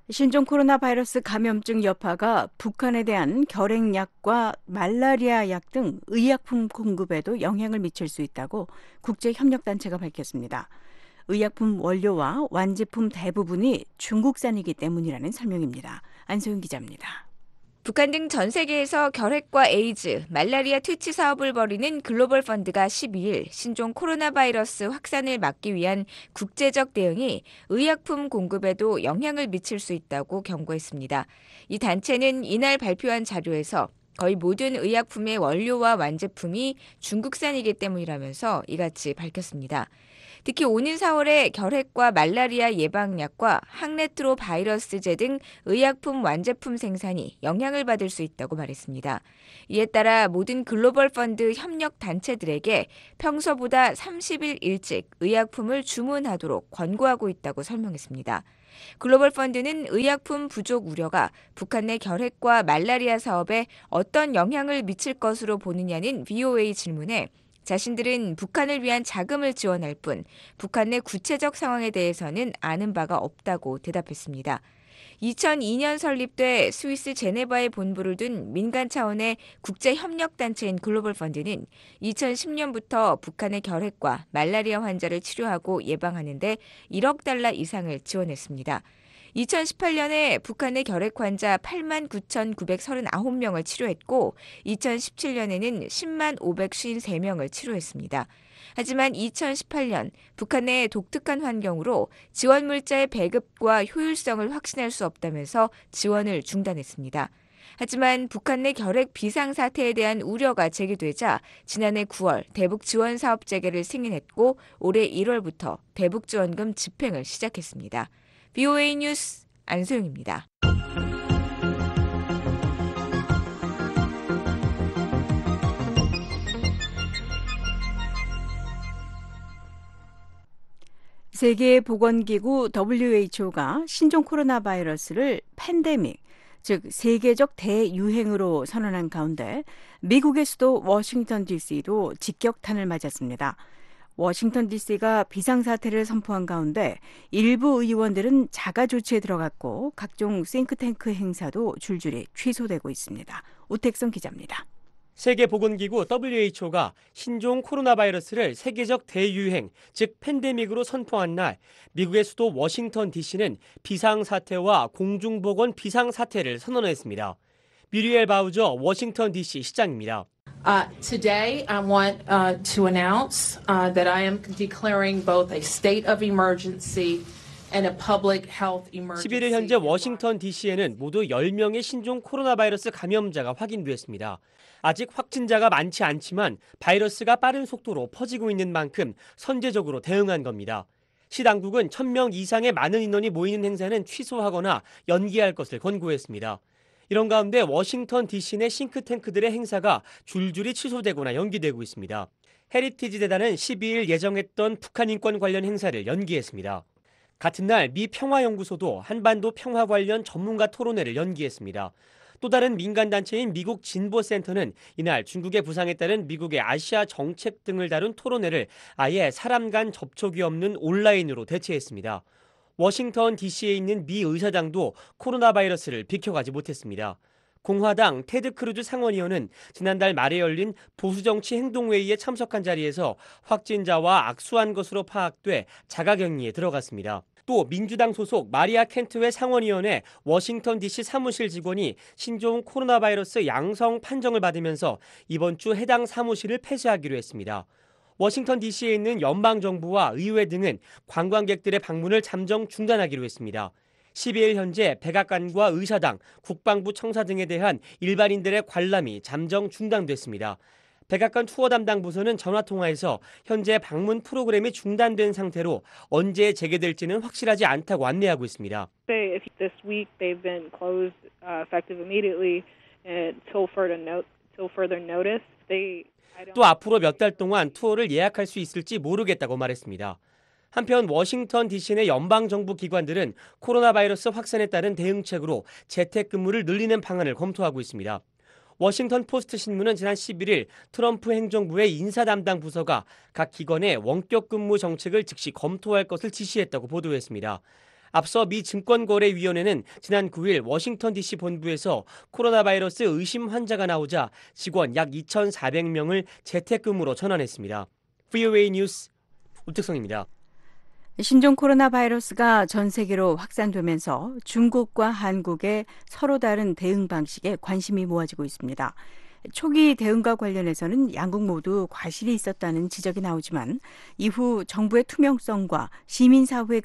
신종 코로나 바이러스 감염증 여파가 북한에 대한 결핵약과 말라리아 약 등 의약품 공급에도 영향을 미칠 수 있다고 국제협력단체가 밝혔습니다. 의약품 원료와 완제품 대부분이 중국산이기 때문이라는 설명입니다. 안소영 기자입니다. 북한 등 전 세계에서 결핵과 에이즈, 말라리아 퇴치 사업을 벌이는 글로벌 펀드가 12일 신종 코로나 바이러스 확산을 막기 위한 국제적 대응이 의약품 공급에도 영향을 미칠 수 있다고 경고했습니다. 이 단체는 이날 발표한 자료에서 거의 모든 의약품의 원료와 완제품이 중국산이기 때문이라면서 이같이 밝혔습니다. 특히 오는 4월에 결핵과 말라리아 예방약과 항레트로 바이러스제 등 의약품 완제품 생산이 영향을 받을 수 있다고 말했습니다. 이에 따라 모든 글로벌 펀드 협력 단체들에게 평소보다 30일 일찍 의약품을 주문하도록 권고하고 있다고 설명했습니다. 글로벌 펀드는 의약품 부족 우려가 북한 내 결핵과 말라리아 사업에 어떤 영향을 미칠 것으로 보느냐는 VOA 질문에 자신들은 북한을 위한 자금을 지원할 뿐 북한 내 구체적 상황에 대해서는 아는 바가 없다고 대답했습니다. 2002년 설립돼 스위스 제네바에 본부를 둔 민간 차원의 국제협력단체인 글로벌 펀드는 2010년부터 북한의 결핵과 말라리아 환자를 치료하고 예방하는 데 1억 달러 이상을 지원했습니다. 2018년에 북한의 결핵 환자 89,939명을 치료했고 2017년에는 10만 553명을 치료했습니다. 하지만 2018년 북한 내 독특한 환경으로 지원 물자의 배급과 효율성을 확신할 수 없다면서 지원을 중단했습니다. 하지만 북한 내 결핵 비상사태에 대한 우려가 제기되자 지난해 9월 대북 지원 사업 재개를 승인했고 올해 1월부터 대북 지원금 집행을 시작했습니다. VOA 뉴스 안소영입니다. 세계보건기구 WHO가 신종 코로나 바이러스를 팬데믹, 즉 세계적 대유행으로 선언한 가운데 미국의 수도 워싱턴 DC도 직격탄을 맞았습니다. 워싱턴 DC가 비상사태를 선포한 가운데 일부 의원들은 자가 조치에 들어갔고 각종 싱크탱크 행사도 줄줄이 취소되고 있습니다. 오택성 기자입니다. 세계보건기구 WHO가 신종 코로나 바이러스를 세계적 대유행, 즉 팬데믹으로 선포한 날 미국의 수도 워싱턴 DC는 비상사태와 공중보건 비상사태를 선언했습니다. 뮤리엘 바우저 워싱턴 DC 시장입니다. Today, I want to announce that I am declaring both a state of emergency and a public health emergency. 11일 현재 워싱턴 DC에는 모두 10명의 신종 코로나 바이러스 감염자가 확인됐습니다. 아직 확진자가 많지 않지만 바이러스가 빠른 속도로 퍼지고 있는 만큼 선제적으로 대응한 겁니다. 시 당국은 1,000명 이상의 많은 인원이 모이는 행사는 취소하거나 연기할 것을 권고했습니다. 이런 가운데 워싱턴 DC 내 싱크탱크들의 행사가 줄줄이 취소되거나 연기되고 있습니다. 헤리티지 재단은 12일 예정했던 북한 인권 관련 행사를 연기했습니다. 같은 날 미 평화연구소도 한반도 평화 관련 전문가 토론회를 연기했습니다. 또 다른 민간단체인 미국 진보센터는 이날 중국의 부상에 따른 미국의 아시아 정책 등을 다룬 토론회를 아예 사람 간 접촉이 없는 온라인으로 대체했습니다. 워싱턴 DC에 있는 미 의사당도 코로나 바이러스를 비켜가지 못했습니다. 공화당 테드 크루즈 상원의원은 지난달 말에 열린 보수정치 행동회의에 참석한 자리에서 확진자와 악수한 것으로 파악돼 자가격리에 들어갔습니다. 또 민주당 소속 마리아 켄트웰 상원의원의 워싱턴 DC 사무실 직원이 신종 코로나 바이러스 양성 판정을 받으면서 이번 주 해당 사무실을 폐쇄하기로 했습니다. 워싱턴 DC에 있는 연방정부와 의회 등은 관광객들의 방문을 잠정 중단하기로 했습니다. 12일 현재 백악관과 의사당, 국방부 청사 등에 대한 일반인들의 관람이 잠정 중단됐습니다. 백악관 투어 담당 부서는 전화통화에서 현재 방문 프로그램이 중단된 상태로 언제 재개될지는 확실하지 않다고 안내하고 있습니다. This week they've been closed effective immediately until further notice. 또 앞으로 몇 달 동안 투어를 예약할 수 있을지 모르겠다고 말했습니다. 한편 워싱턴 DC 내 연방정부 기관들은 코로나 바이러스 확산에 따른 대응책으로 재택근무를 늘리는 방안을 검토하고 있습니다. 워싱턴 포스트 신문은 지난 11일 트럼프 행정부의 인사 담당 부서가 각 기관의 원격 근무 정책을 즉시 검토할 것을 지시했다고 보도했습니다. 앞서 미 증권거래위원회는 지난 9일 워싱턴 DC 본부에서 코로나 바이러스 의심 환자가 나오자 직원 약 2,400명을 재택근무로 전환했습니다. VOA 뉴스 우택성입니다. 신종 코로나 바이러스가 전 세계로 확산되면서 중국과 한국의 서로 다른 대응 방식에 관심이 모아지고 있습니다. 초기 대응과 관련해서는 양국 모두 과실이 있었다는 지적이 나오지만 이후 정부의 투명성과 시민사회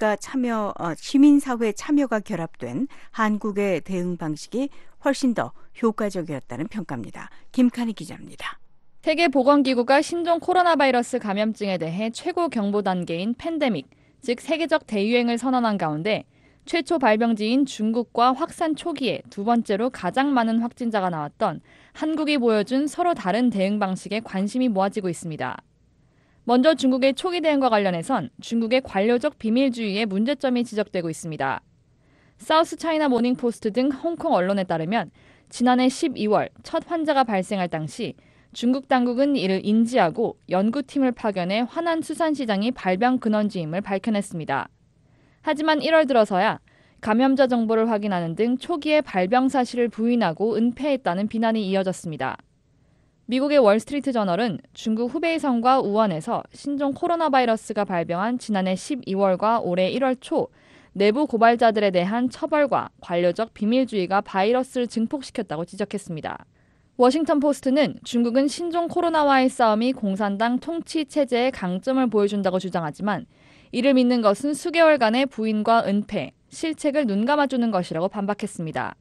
참여가 결합된 한국의 대응 방식이 훨씬 더 효과적이었다는 평가입니다. 김칸희 기자입니다. 세계보건기구가 신종 코로나 바이러스 감염증에 대해 최고 경보 단계인 팬데믹, 즉 세계적 대유행을 선언한 가운데 최초 발병지인 중국과 확산 초기에 두 번째로 가장 많은 확진자가 나왔던 한국이 보여준 서로 다른 대응 방식에 관심이 모아지고 있습니다. 먼저 중국의 초기 대응과 관련해선 중국의 관료적 비밀주의에 문제점이 지적되고 있습니다. 사우스 차이나 모닝포스트 등 홍콩 언론에 따르면 지난해 12월 첫 환자가 발생할 당시 중국 당국은 이를 인지하고 연구팀을 파견해 화난 수산시장이 발병 근원지임을 밝혀냈습니다. 하지만 1월 들어서야 감염자 정보를 확인하는 등 초기에 발병 사실을 부인하고 은폐했다는 비난이 이어졌습니다. 미국의 월스트리트 저널은 중국 후베이성과 우한에서 신종 코로나 바이러스가 발병한 지난해 12월과 올해 1월 초 내부 고발자들에 대한 처벌과 관료적 비밀주의가 바이러스를 증폭시켰다고 지적했습니다. 워싱턴 포스트는 중국은 신종 코로나와의 싸움이 공산당 통치 체제의 강점을 보여준다고 주장하지만 이를 믿는 것은 수개월간의 부인과 은폐, 실책을 눈감아주는 것이라고 반박했습니다.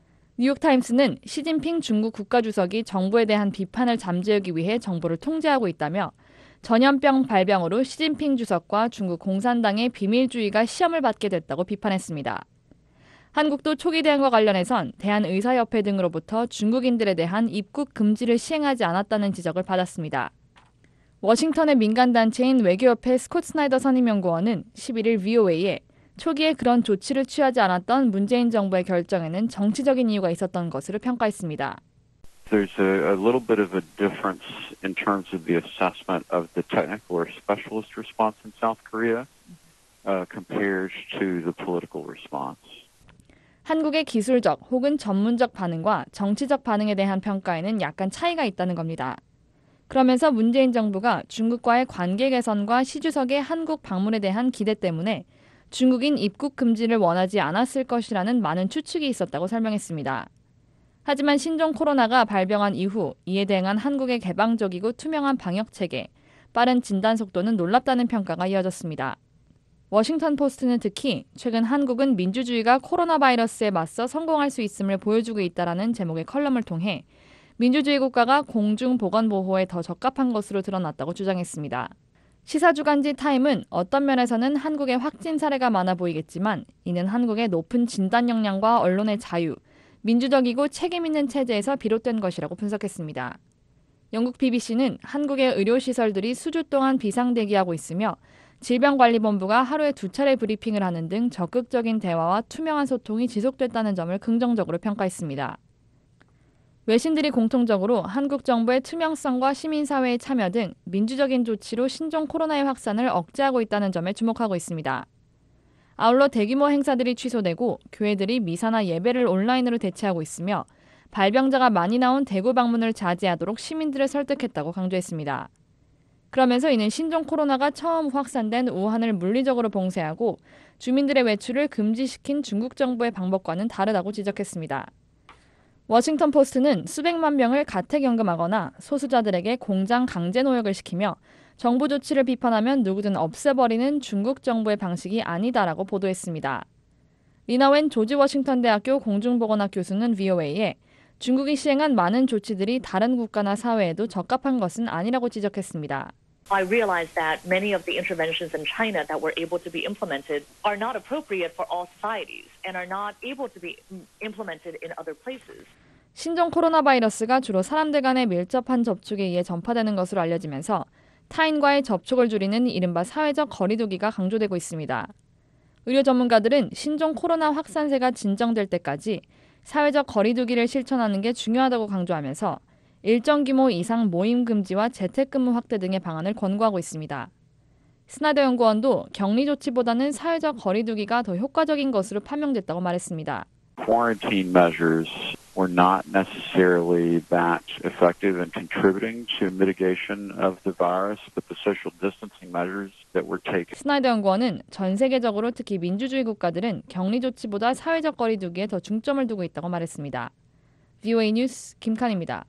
뉴욕타임스는 시진핑 중국 국가주석이 정부에 대한 비판을 잠재우기 위해 정부를 통제하고 있다며 전염병 발병으로 시진핑 주석과 중국 공산당의 비밀주의가 시험을 받게 됐다고 비판했습니다. 한국도 초기 대응과 관련해선 대한의사협회 등으로부터 중국인들에 대한 입국 금지를 시행하지 않았다는 지적을 받았습니다. 워싱턴의 민간단체인 외교협회 스콧 스나이더 선임연구원은 11일 VOA에 초기에 그런 조치를 취하지 않았던 문재인 정부의 결정에는 정치적인 이유가 있었던 것으로 평가했습니다. There's a little bit of a difference in terms of the assessment of the technical or specialist response in South Korea compared to the political response. 한국의 기술적 혹은 전문적 반응과 정치적 반응에 대한 평가에는 약간 차이가 있다는 겁니다. 그러면서 문재인 정부가 중국과의 관계 개선과 시 주석의 한국 방문에 대한 기대 때문에 중국인 입국 금지를 원하지 않았을 것이라는 많은 추측이 있었다고 설명했습니다. 하지만 신종 코로나가 발병한 이후 이에 대응한 한국의 개방적이고 투명한 방역 체계, 빠른 진단 속도는 놀랍다는 평가가 이어졌습니다. 워싱턴 포스트는 특히 최근 한국은 민주주의가 코로나 바이러스에 맞서 성공할 수 있음을 보여주고 있다라는 제목의 컬럼을 통해 민주주의 국가가 공중보건보호에 더 적합한 것으로 드러났다고 주장했습니다. 시사주간지 타임은 어떤 면에서는 한국의 확진 사례가 많아 보이겠지만 이는 한국의 높은 진단 역량과 언론의 자유, 민주적이고 책임 있는 체제에서 비롯된 것이라고 분석했습니다. 영국 BBC는 한국의 의료시설들이 수주 동안 비상대기하고 있으며 질병관리본부가 하루에 2차례 브리핑을 하는 등 적극적인 대화와 투명한 소통이 지속됐다는 점을 긍정적으로 평가했습니다. 외신들이 공통적으로 한국 정부의 투명성과 시민사회의 참여 등 민주적인 조치로 신종 코로나의 확산을 억제하고 있다는 점에 주목하고 있습니다. 아울러 대규모 행사들이 취소되고 교회들이 미사나 예배를 온라인으로 대체하고 있으며 발병자가 많이 나온 대구 방문을 자제하도록 시민들을 설득했다고 강조했습니다. 그러면서 이는 신종 코로나가 처음 확산된 우한을 물리적으로 봉쇄하고 주민들의 외출을 금지시킨 중국 정부의 방법과는 다르다고 지적했습니다. 워싱턴 포스트는 수백만 명을 가택연금하거나 소수자들에게 공장 강제 노역을 시키며 정부 조치를 비판하면 누구든 없애버리는 중국 정부의 방식이 아니다라고 보도했습니다. 리나웬 조지 워싱턴 대학교 공중보건학 교수는 VOA에 중국이 시행한 많은 조치들이 다른 국가나 사회에도 적합한 것은 아니라고 지적했습니다. I realize that many of the interventions in China that were able to be implemented are not appropriate for all societies and are not able to be implemented in other places. 신종 코로나 바이러스가 주로 사람들 간의 밀접한 접촉에 의해 전파되는 것으로 알려지면서 타인과의 접촉을 줄이는 이른바 사회적 거리두기가 강조되고 있습니다. 의료 전문가들은 신종 코로나 확산세가 진정될 때까지 사회적 거리두기를 실천하는 게 중요하다고 강조하면서 일정 규모 이상 모임 금지와 재택근무 확대 등의 방안을 권고하고 있습니다. 스나이더 연구원도 격리 조치보다는 사회적 거리두기가 더 효과적인 것으로 판명됐다고 말했습니다. Quarantine measures were not necessarily that effective in contributing to mitigation of the virus, but the social distancing measures that were taken. 스나이더 연구원은 전 세계적으로 특히 민주주의 국가들은 격리 조치보다 사회적 거리두기에 더 중점을 두고 있다고 말했습니다. VOA 뉴스 김칸입니다.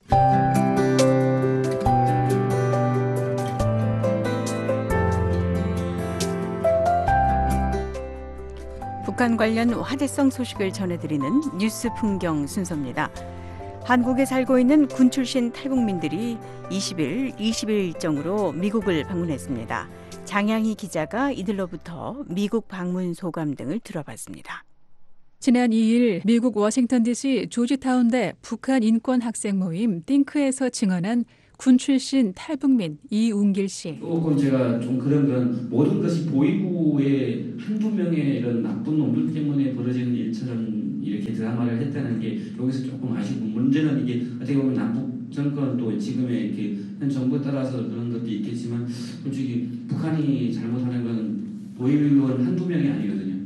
북한 관련 화제성 소식을 전해드리는 뉴스 풍경 순서입니다. 한국에 살고 있는 군 출신 탈북민들이 20일, 20일 일정으로 미국을 방문했습니다. 장양희 기자가 이들로부터 미국 방문 소감 등을 들어봤습니다. 지난 2일 미국 워싱턴 DC 조지타운대 북한 인권 학생 모임 띵크에서 증언한 군 출신 탈북민 이웅길 씨. 조금 제가 좀 그런 모든 것이 보이부의 한두 명의 이런 나쁜 놈들 때문에 벌어지는 일처럼 이렇게 드라마를 했다는 게 여기서 조금 아쉽고, 문제는 이게 어떻게 보면 남북 정권 또 지금의 이렇게 현 정부에 따라서 그런 것도 있겠지만, 솔직히 북한이 잘못하는 건 보이부는 한두 명이 아니거든요.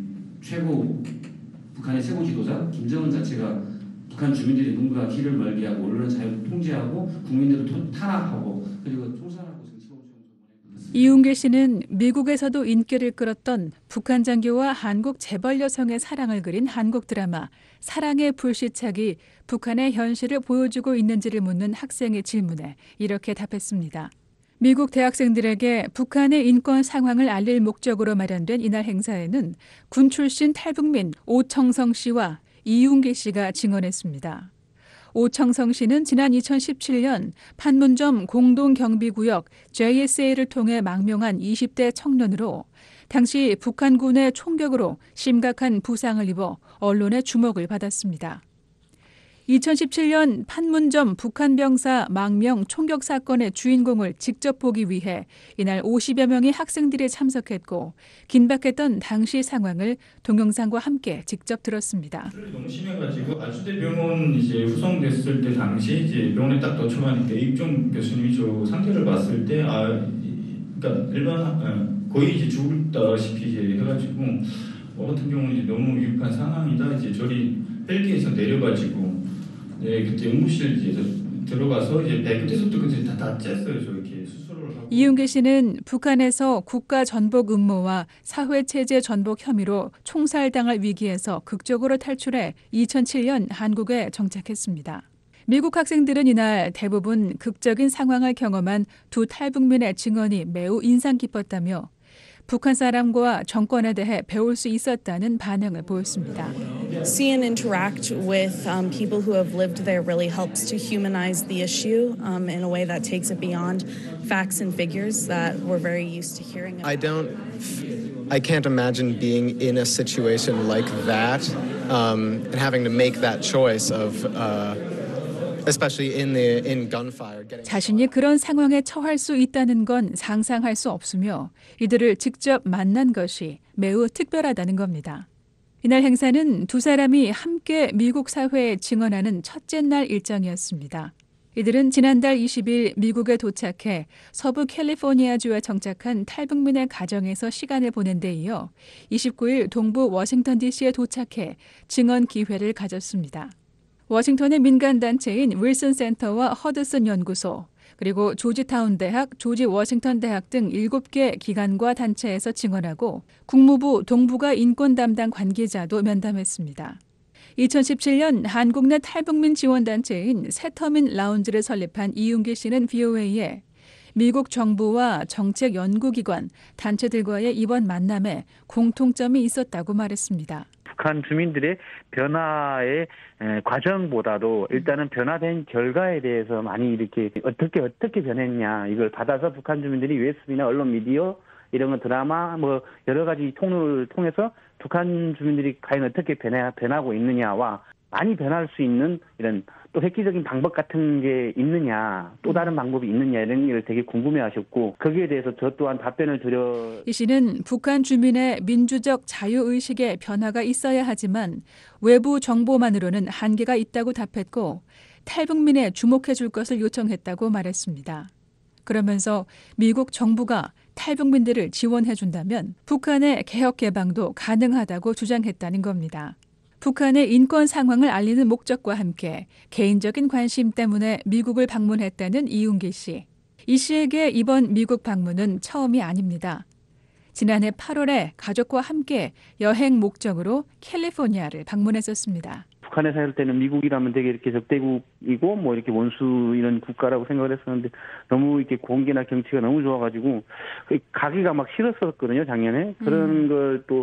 북한의 최고 지도자 김정은 자체가 북한 주민들이 눈과 귀를 멀게 하고 언론을 자유 통제하고 국민들을 탄압하고 그리고 총살하고 이웅길 씨는 미국에서도 인기를 끌었던 북한 장교와 한국 재벌 여성의 사랑을 그린 한국 드라마 사랑의 불시착이 북한의 현실을 보여주고 있는지를 묻는 학생의 질문에 이렇게 답했습니다. 미국 대학생들에게 북한의 인권 상황을 알릴 목적으로 마련된 이날 행사에는 군 출신 탈북민 오청성 씨와 이웅길 씨가 증언했습니다. 오청성 씨는 지난 2017년 판문점 공동경비구역 JSA를 통해 망명한 20대 청년으로 당시 북한군의 총격으로 심각한 부상을 입어 언론의 주목을 받았습니다. 2017년 판문점 북한 병사 망명 총격 사건의 주인공을 직접 보기 위해 이날 50여 명의 학생들이 참석했고 긴박했던 당시 상황을 동영상과 함께 직접 들었습니다. 너무 심해가지고 아주대 병원 이제 후송됐을 때 당시 이제 병원에 딱 도착하니까 입종 교수님이 저 상태를 봤을 때 그러니까 일반 거의 이제 죽을다시피 이제 해가지고 같은 경우는 이제 너무 위급한 상황이다. 이제 저리 헬기에서 내려가지고. 네, 그때 응급실 이제 들어가서 이제 배끝에서부터 그때 다 쬐어요. 저렇게 수술을 하고. 이웅길 씨는 북한에서 국가 전복 음모와 사회 체제 전복 혐의로 총살당할 위기에서 극적으로 탈출해 2007년 한국에 정착했습니다. 미국 학생들은 이날 대부분 극적인 상황을 경험한 두 탈북민의 증언이 매우 인상 깊었다며 북한 사람과 정권에 대해 배울 수 있었다는 반응을 보였습니다. See and interact with people who have lived there really helps to humanize the issue in a way that takes it beyond facts and figures that we're very used to hearing about. I can't imagine being in a situation like that and having to make that choice of especially in gunfire. 자신이 그런 상황에 처할 수 있다는 건 상상할 수 없으며 이들을 직접 만난 것이 매우 특별하다는 겁니다. 이날 행사는 두 사람이 함께 미국 사회에 증언하는 첫째 날 일정이었습니다. 이들은 지난달 20일 미국에 도착해 서부 캘리포니아주에 정착한 탈북민의 가정에서 시간을 보낸 데 이어 29일 동부 워싱턴 DC에 도착해 증언 기회를 가졌습니다. 워싱턴의 민간단체인 윌슨 센터와 허드슨 연구소, 그리고 조지타운 대학, 조지 워싱턴 대학 등 7개 기관과 단체에서 증언하고 국무부 동북아 인권 담당 관계자도 면담했습니다. 2017년 한국 내 탈북민 지원단체인 세터민 라운지를 설립한 이웅길 씨는 VOA에 미국 정부와 정책 연구기관, 단체들과의 이번 만남에 공통점이 있었다고 말했습니다. 북한 주민들의 변화의 과정보다도 일단은 변화된 결과에 대해서 많이 이렇게 어떻게 변했냐 이걸 받아서 북한 주민들이 USB나 언론 미디어 이런 거 드라마 뭐 여러 가지 통로를 통해서 북한 주민들이 과연 어떻게 변하고 있느냐와 많이 변할 수 있는 이런 또 획기적인 방법 같은 게 있느냐, 또 다른 방법이 있느냐 이런 걸 되게 궁금해하셨고 거기에 대해서 저 또한 답변을 드려. 이 씨는 북한 주민의 민주적 자유의식에 변화가 있어야 하지만 외부 정보만으로는 한계가 있다고 답했고 탈북민에 주목해 줄 것을 요청했다고 말했습니다. 그러면서 미국 정부가 탈북민들을 지원해준다면 북한의 개혁 개방도 가능하다고 주장했다는 겁니다. 북한의 인권 상황을 알리는 목적과 함께 개인적인 관심 때문에 미국을 방문했다는 이웅기 씨. 이 씨에게 이번 미국 방문은 처음이 아닙니다. 지난해 8월에 가족과 함께 여행 목적으로 캘리포니아를 방문했었습니다. 북한에 살 때는 미국이라면 되게 이렇게 적대국이고 뭐 이렇게 원수 이런 국가라고 생각을 했었는데 너무 이렇게 공기나 경치가 너무 좋아가지고 가기가 막 싫었었거든요, 작년에. 그런 걸 또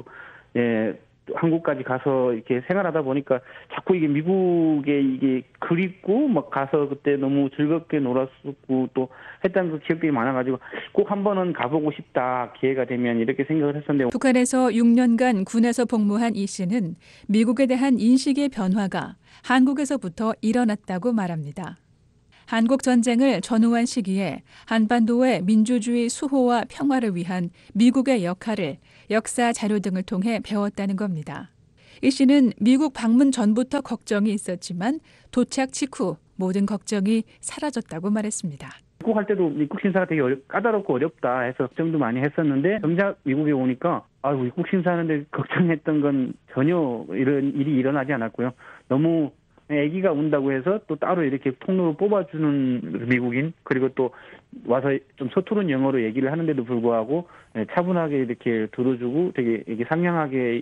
한국까지 가서 이렇게 생활하다 보니까 자꾸 이게 미국에 이게 그립고 막 가서 그때 너무 즐겁게 놀았었고 또 했던 그 기억들이 많아가지고 꼭 한 번은 가보고 싶다, 기회가 되면, 이렇게 생각을 했었는데. 북한에서 6년간 군에서 복무한 이 씨는 미국에 대한 인식의 변화가 한국에서부터 일어났다고 말합니다. 한국 전쟁을 전후한 시기에 한반도의 민주주의 수호와 평화를 위한 미국의 역할을 역사 자료 등을 통해 배웠다는 겁니다. 이 씨는 미국 방문 전부터 걱정이 있었지만 도착 직후 모든 걱정이 사라졌다고 말했습니다. 입국할 때도 입국 심사가 되게 까다롭고 어렵다 해서 걱정도 많이 했었는데 정작 미국에 오니까 입국 심사하는데 걱정했던 건 전혀 이런 일이 일어나지 않았고요. 너무 아기가 운다고 해서 또 따로 이렇게 통로로 뽑아주는 미국인, 그리고 또 와서 좀 서투른 영어로 얘기를 하는데도 불구하고 차분하게 이렇게 들어주고 되게 이게 상냥하게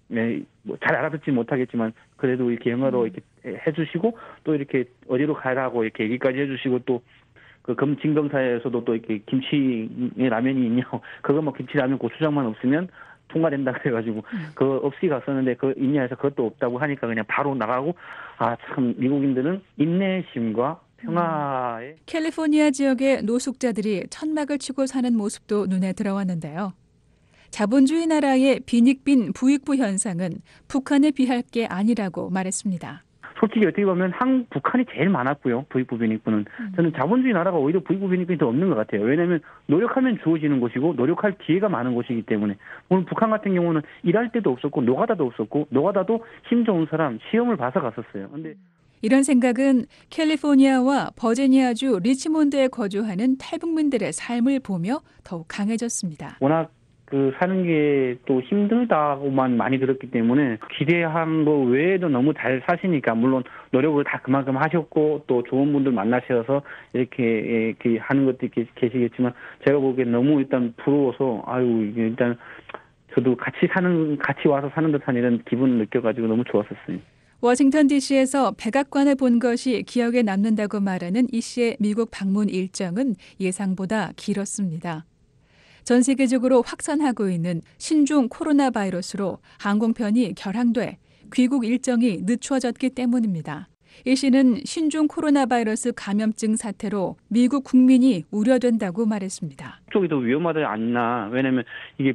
잘 알아듣지 못하겠지만 그래도 이렇게 영어로 이렇게 해주시고 또 이렇게 어디로 가라고 이렇게 얘기까지 해주시고 또 그 진검사에서도 또 이렇게 김치 라면이 있냐고, 그거 뭐 김치 라면 고추장만 없으면 통과된다 그래가지고 그거 없이 갔었는데 그 있냐 해서 그것도 없다고 하니까 그냥 바로 나가고, 참 미국인들은 인내심과 평화에. 캘리포니아 지역의 노숙자들이 천막을 치고 사는 모습도 눈에 들어왔는데요. 자본주의 나라의 빈익빈 부익부 현상은 북한에 비할 게 아니라고 말했습니다. 솔직히 어떻게 보면 북한이 제일 많았고요. 부익부 빈익부는. 저는 자본주의 나라가 오히려 부익부 빈익빈이 더 없는 것 같아요. 왜냐하면 노력하면 주어지는 곳이고 노력할 기회가 많은 곳이기 때문에. 오늘 북한 같은 경우는 일할 때도 없었고 노가다도 없었고, 노가다도 힘 좋은 사람 시험을 봐서 갔었어요. 근데 이런 생각은 캘리포니아와 버지니아주 리치몬드에 거주하는 탈북민들의 삶을 보며 더욱 강해졌습니다. 워낙 사는 게 또 힘들다고만 많이 들었기 때문에 기대한 거 외에도 너무 잘 사시니까, 물론 노력을 다 그만큼 하셨고 또 좋은 분들 만나셔서 이렇게 하는 것도 계시겠지만 제가 보기엔 너무 일단 부러워서 이게 일단 저도 같이 와서 사는 듯한 이런 기분을 느껴가지고 너무 좋았었어요. 워싱턴 DC에서 백악관을 본 것이 기억에 남는다고 말하는 이 씨의 미국 방문 일정은 예상보다 길었습니다. 전 세계적으로 확산하고 있는 신종 코로나 바이러스로 항공편이 결항돼 귀국 일정이 늦춰졌기 때문입니다. 이 씨는 신종 코로나 바이러스 감염증 사태로 미국 국민이 우려된다고 말했습니다. 쪽이 더 위험하지 않나. 왜냐면 이게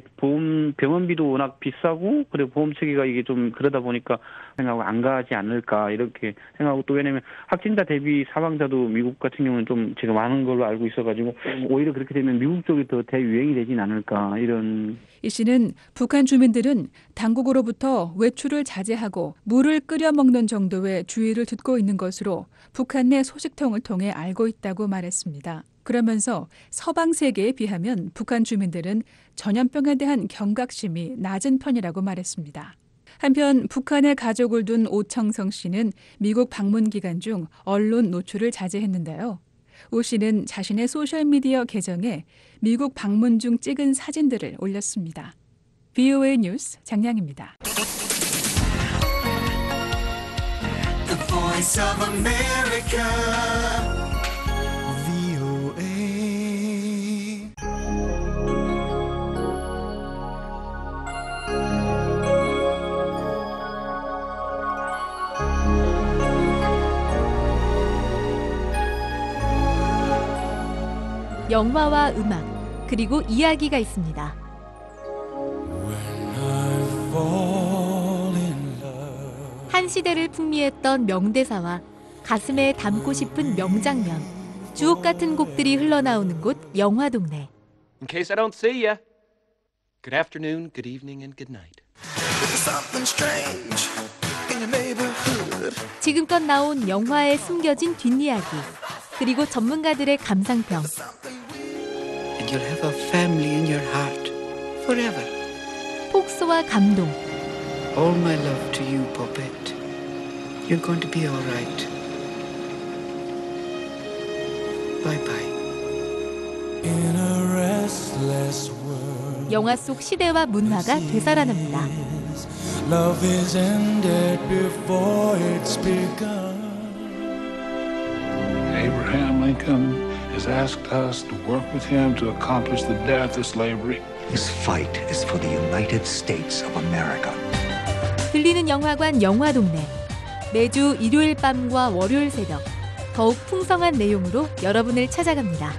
병원비도 워낙 비싸고 그리고 보험 체계가 이게 좀 그러다 보니까 생각하고 안 가지 않을까 이렇게 생각하고, 또 왜냐면 확진자 대비 사망자도 미국 같은 경우는 좀 제가 많은 걸로 알고 있어가지고 오히려 그렇게 되면 미국 쪽이 더 대유행이 되진 않을까 이런. 이 씨는 북한 주민들은 당국으로부터 외출을 자제하고 물을 끓여 먹는 정도의 주의를 듣고 있는 것으로 북한 내 소식통을 통해 알고 있다고 말했습니다. 그러면서 서방 세계에 비하면 북한 주민들은 전염병에 대한 경각심이 낮은 편이라고 말했습니다. 한편 북한에 가족을 둔 오청성 씨는 미국 방문 기간 중 언론 노출을 자제했는데요. 오 씨는 자신의 소셜미디어 계정에 미국 방문 중 찍은 사진들을 올렸습니다. VOA 뉴스 장량입니다. The Voice of America, VOA. 영화와 음악, 그리고 이야기가 있습니다. 한 시대를 풍미했던 명대사와 가슴에 담고 싶은 명장면, 주옥 같은 곡들이 흘러나오는 곳 영화동네. In case I don't see ya, good afternoon, good evening, and good night. Something strange in your neighborhood. 지금껏 나온 영화에 숨겨진 뒷이야기, 그리고 전문가들의 감상평. and you'll have a family in your heart forever. 폭소와 감동, All my love to you, Poppet. You're going to be all right. Bye-bye. In a restless world, 영화 속 시대와 문화가 되살아납니다. love is ended before it's begun. Abraham Lincoln has asked us to work with him to accomplish the death of slavery. This fight is for the United States of America. 들리는 영화관 영화동네. 매주 일요일 밤과 월요일 새벽 더욱 풍성한 내용으로 여러분을 찾아갑니다.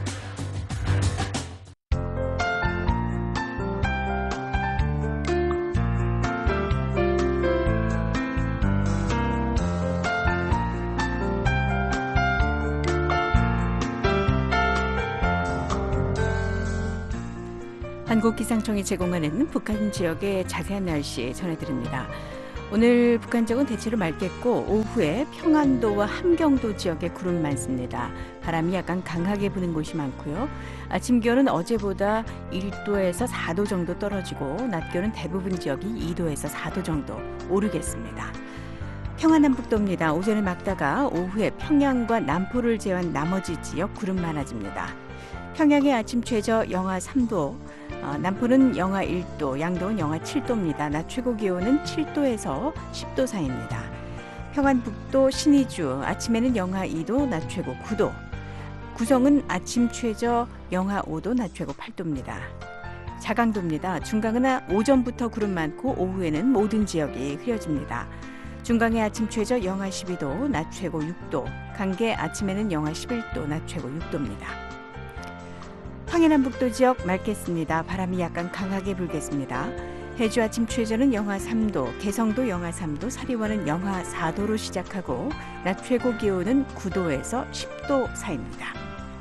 한국기상청이 제공하는 북한 지역의 자세한 날씨 전해드립니다. 오늘 북한 지역은 대체로 맑겠고 오후에 평안도와 함경도 지역에 구름 많습니다. 바람이 약간 강하게 부는 곳이 많고요. 아침 기온은 어제보다 1도에서 4도 정도 떨어지고 낮 기온은 대부분 지역이 2도에서 4도 정도 오르겠습니다. 평안남북도입니다. 오전에 맑다가 오후에 평양과 남포를 제외한 나머지 지역 구름 많아집니다. 평양의 아침 최저 영하 3도, 남포는 영하 1도, 양도는 영하 7도입니다. 낮 최고 기온은 7도에서 10도 사이입니다. 평안북도 신의주 아침에는 영하 2도, 낮 최고 9도. 구성은 아침 최저 영하 5도, 낮 최고 8도입니다. 자강도입니다. 중강은 오전부터 구름 많고 오후에는 모든 지역이 흐려집니다. 중강의 아침 최저 영하 12도, 낮 최고 6도. 강계 아침에는 영하 11도, 낮 최고 6도입니다. 황해남북도 지역 맑겠습니다. 바람이 약간 강하게 불겠습니다. 해주 아침 최저는 영하 3도, 개성도 영하 3도, 사리원은 영하 4도로 시작하고 낮 최고 기온은 9도에서 10도 사이입니다.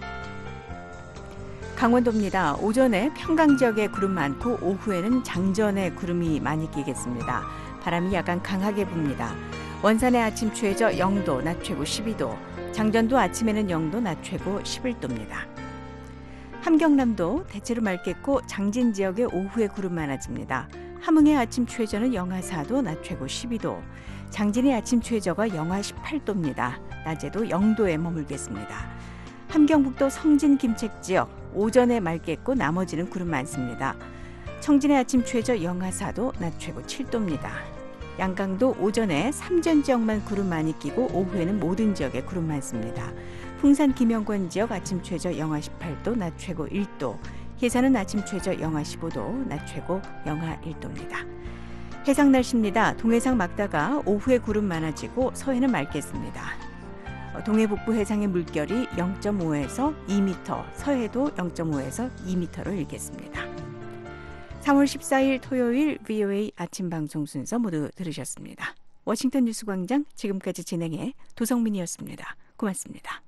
강원도입니다. 오전에 평강 지역에 구름 많고 오후에는 장전에 구름이 많이 끼겠습니다. 바람이 약간 강하게 붑니다. 원산의 아침 최저 0도, 낮 최고 12도, 장전도 아침에는 0도, 낮 최고 11도입니다. 함경남도 대체로 맑겠고 장진 지역에 오후에 구름 많아집니다. 함흥의 아침 최저는 영하 4도, 낮 최고 12도, 장진의 아침 최저가 영하 18도입니다. 낮에도 0도에 머물겠습니다. 함경북도 성진 김책 지역 오전에 맑겠고 나머지는 구름 많습니다. 청진의 아침 최저 영하 4도, 낮 최고 7도입니다. 양강도 오전에 삼전 지역만 구름 많이 끼고 오후에는 모든 지역에 구름 많습니다. 풍산 김영권 지역 아침 최저 영하 18도, 낮 최고 1도. 해산은 아침 최저 영하 15도, 낮 최고 영하 1도입니다. 해상 날씨입니다. 동해상 맑다가 오후에 구름 많아지고 서해는 맑겠습니다. 동해 북부 해상의 물결이 0.5에서 2m, 서해도 0.5에서 2m로 일겠습니다. 3월 14일 토요일 VOA 아침 방송 순서 모두 들으셨습니다. 워싱턴 뉴스광장 지금까지 진행해 도성민이었습니다. 고맙습니다.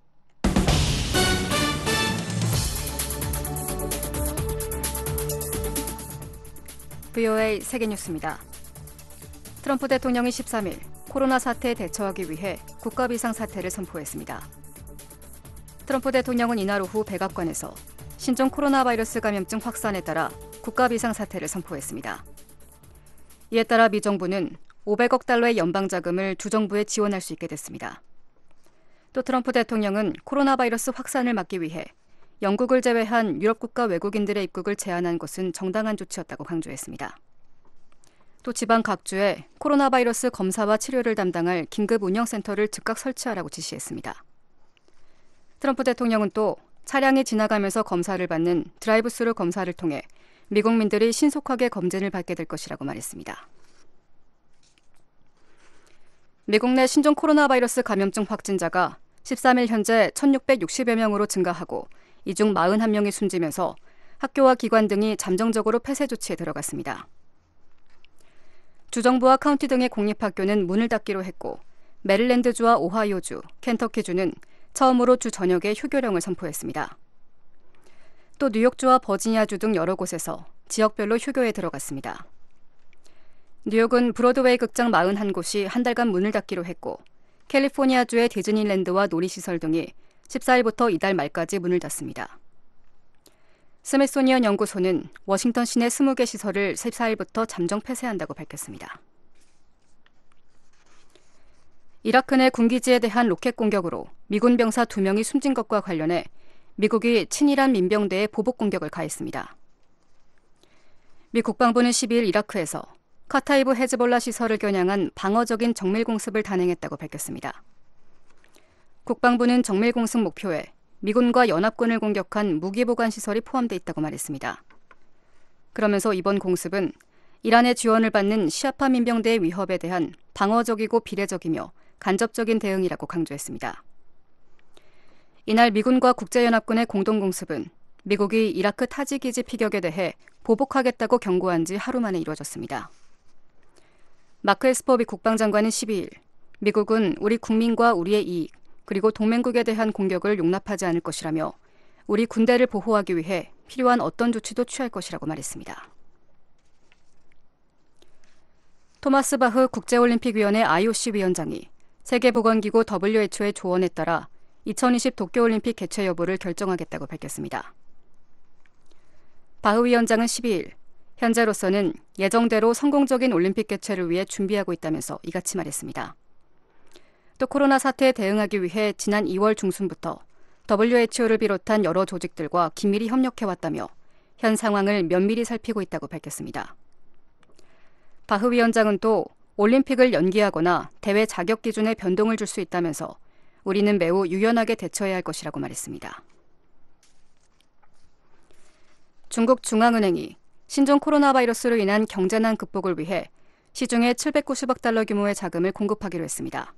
VOA 세계뉴스입니다. 트럼프 대통령이 13일 코로나 사태에 대처하기 위해 국가 비상사태를 선포했습니다. 트럼프 대통령은 이날 오후 백악관에서 신종 코로나 바이러스 감염증 확산에 따라 국가 비상사태를 선포했습니다. 이에 따라 미 정부는 500억 달러의 연방자금을 두 정부에 지원할 수 있게 됐습니다. 또 트럼프 대통령은 코로나 바이러스 확산을 막기 위해 영국을 제외한 유럽 국가 외국인들의 입국을 제한한 것은 정당한 조치였다고 강조했습니다. 또 지방 각주에 코로나 바이러스 검사와 치료를 담당할 긴급 운영센터를 즉각 설치하라고 지시했습니다. 트럼프 대통령은 또 차량이 지나가면서 검사를 받는 드라이브스루 검사를 통해 미국민들이 신속하게 검진을 받게 될 것이라고 말했습니다. 미국 내 신종 코로나 바이러스 감염증 확진자가 13일 현재 1,660여 명으로 증가하고 이 중 41명이 숨지면서 학교와 기관 등이 잠정적으로 폐쇄 조치에 들어갔습니다. 주정부와 카운티 등의 공립학교는 문을 닫기로 했고 메릴랜드주와 오하이오주, 켄터키주는 처음으로 주 저녁에 휴교령을 선포했습니다. 또 뉴욕주와 버지니아주 등 여러 곳에서 지역별로 휴교에 들어갔습니다. 뉴욕은 브로드웨이 극장 41곳이 한 달간 문을 닫기로 했고 캘리포니아주의 디즈니랜드와 놀이시설 등이 14일부터 이달 말까지 문을 닫습니다. 스미소니언 연구소는 워싱턴 시내 20개 시설을 14일부터 잠정 폐쇄한다고 밝혔습니다. 이라크 내 군기지에 대한 로켓 공격으로 미군 병사 2명이 숨진 것과 관련해 미국이 친이란 민병대에 보복 공격을 가했습니다. 미 국방부는 12일 이라크에서 카타이브 헤즈볼라 시설을 겨냥한 방어적인 정밀 공습을 단행했다고 밝혔습니다. 국방부는 정밀 공습 목표에 미군과 연합군을 공격한 무기 보관 시설이 포함돼 있다고 말했습니다. 그러면서 이번 공습은 이란의 지원을 받는 시아파 민병대의 위협에 대한 방어적이고 비례적이며 간접적인 대응이라고 강조했습니다. 이날 미군과 국제연합군의 공동공습은 미국이 이라크 타지 기지 피격에 대해 보복하겠다고 경고한 지 하루 만에 이루어졌습니다. 마크 에스퍼 미 국방장관은 12일 미국은 우리 국민과 우리의 이익 그리고 동맹국에 대한 공격을 용납하지 않을 것이라며 우리 군대를 보호하기 위해 필요한 어떤 조치도 취할 것이라고 말했습니다. 토마스 바흐 국제올림픽위원회 IOC 위원장이 세계보건기구 WHO의 조언에 따라 2020 도쿄올림픽 개최 여부를 결정하겠다고 밝혔습니다. 바흐 위원장은 12일 현재로서는 예정대로 성공적인 올림픽 개최를 위해 준비하고 있다면서 이같이 말했습니다. 또 코로나 사태에 대응하기 위해 지난 2월 중순부터 WHO를 비롯한 여러 조직들과 긴밀히 협력해왔다며 현 상황을 면밀히 살피고 있다고 밝혔습니다. 바흐 위원장은 또 올림픽을 연기하거나 대회 자격 기준에 변동을 줄 수 있다면서 우리는 매우 유연하게 대처해야 할 것이라고 말했습니다. 중국 중앙은행이 신종 코로나 바이러스로 인한 경제난 극복을 위해 시중에 790억 달러 규모의 자금을 공급하기로 했습니다.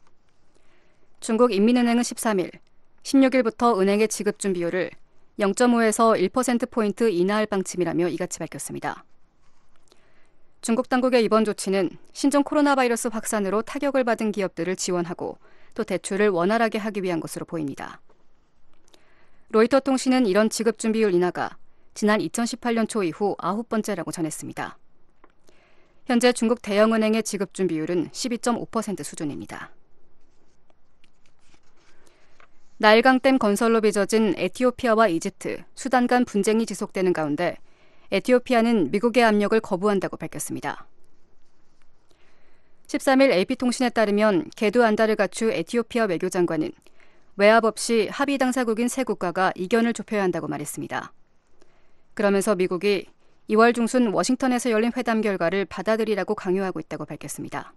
중국 인민은행은 13일, 16일부터 은행의 지급 준비율을 0.5에서 1%포인트 인하할 방침이라며 이같이 밝혔습니다. 중국 당국의 이번 조치는 신종 코로나 바이러스 확산으로 타격을 받은 기업들을 지원하고 또 대출을 원활하게 하기 위한 것으로 보입니다. 로이터 통신은 이런 지급 준비율 인하가 지난 2018년 초 이후 9번째라고 전했습니다. 현재 중국 대형은행의 지급 준비율은 12.5% 수준입니다. 나일강댐 건설로 빚어진 에티오피아와 이집트, 수단 간 분쟁이 지속되는 가운데 에티오피아는 미국의 압력을 거부한다고 밝혔습니다. 13일 AP통신에 따르면 게두 안달을 갖춘 에티오피아 외교장관은 외압 없이 합의 당사국인 세 국가가 이견을 좁혀야 한다고 말했습니다. 그러면서 미국이 2월 중순 워싱턴에서 열린 회담 결과를 받아들이라고 강요하고 있다고 밝혔습니다.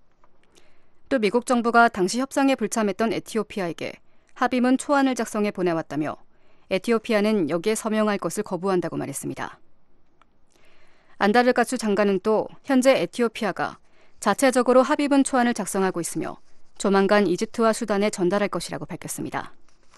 또 미국 정부가 당시 협상에 불참했던 에티오피아에게 합의문 초안을 작성해 보내왔다며 에티오피아는 여기에 서명할 것을 거부한다고 말했습니다. 안다르가추 장관은 또 현재 에티오피아가 자체적으로 합의문 초안을 작성하고 있으며 조만간 이집트와 수단에 전달할 것이라고 밝혔습니다.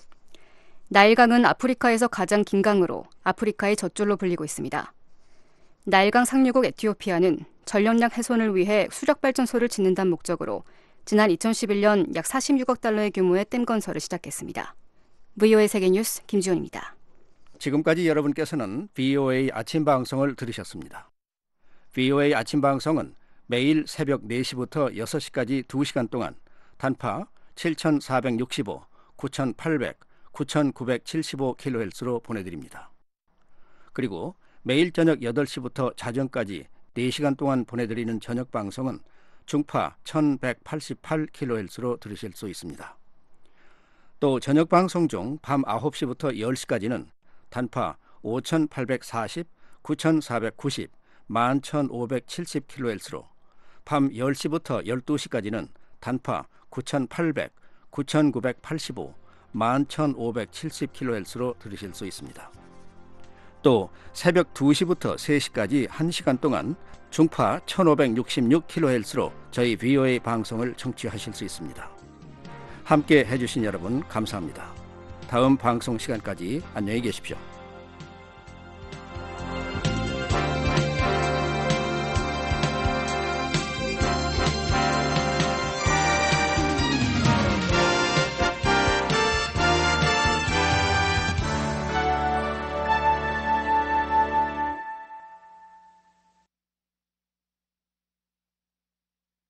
나일강은 아프리카에서 가장 긴 강으로 아프리카의 젖줄로 불리고 있습니다. 나일강 상류국 에티오피아는 전력량 훼손을 위해 수력발전소를 짓는다는 목적으로 지난 2011년 약 46억 달러의 규모의 댐 건설을 시작했습니다. VOA 세계뉴스 김지훈입니다. 지금까지 여러분께서는 VOA 아침 방송을 들으셨습니다. VOA 아침 방송은 매일 새벽 4시부터 6시까지 2시간 동안 단파 7,465, 9,800, 9,975kHz로 보내드립니다. 그리고 매일 저녁 8시부터 자정까지 4시간 동안 보내드리는 저녁 방송은 중파 1,188kHz로 들으실 수 있습니다. 또 저녁 방송 중 밤 9시부터 10시까지는 단파 5,840, 9,490, 11,570kHz로 밤 10시부터 12시까지는 단파 9,800, 9,985, 11,570kHz로 들으실 수 있습니다. 또 새벽 2시부터 3시까지 1시간 동안 중파 1,566kHz로 저희 VOA 방송을 청취하실 수 있습니다. 함께 해주신 여러분 감사합니다. 다음 방송 시간까지 안녕히 계십시오.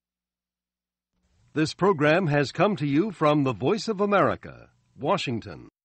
This program has come to you from the Voice of America, Washington.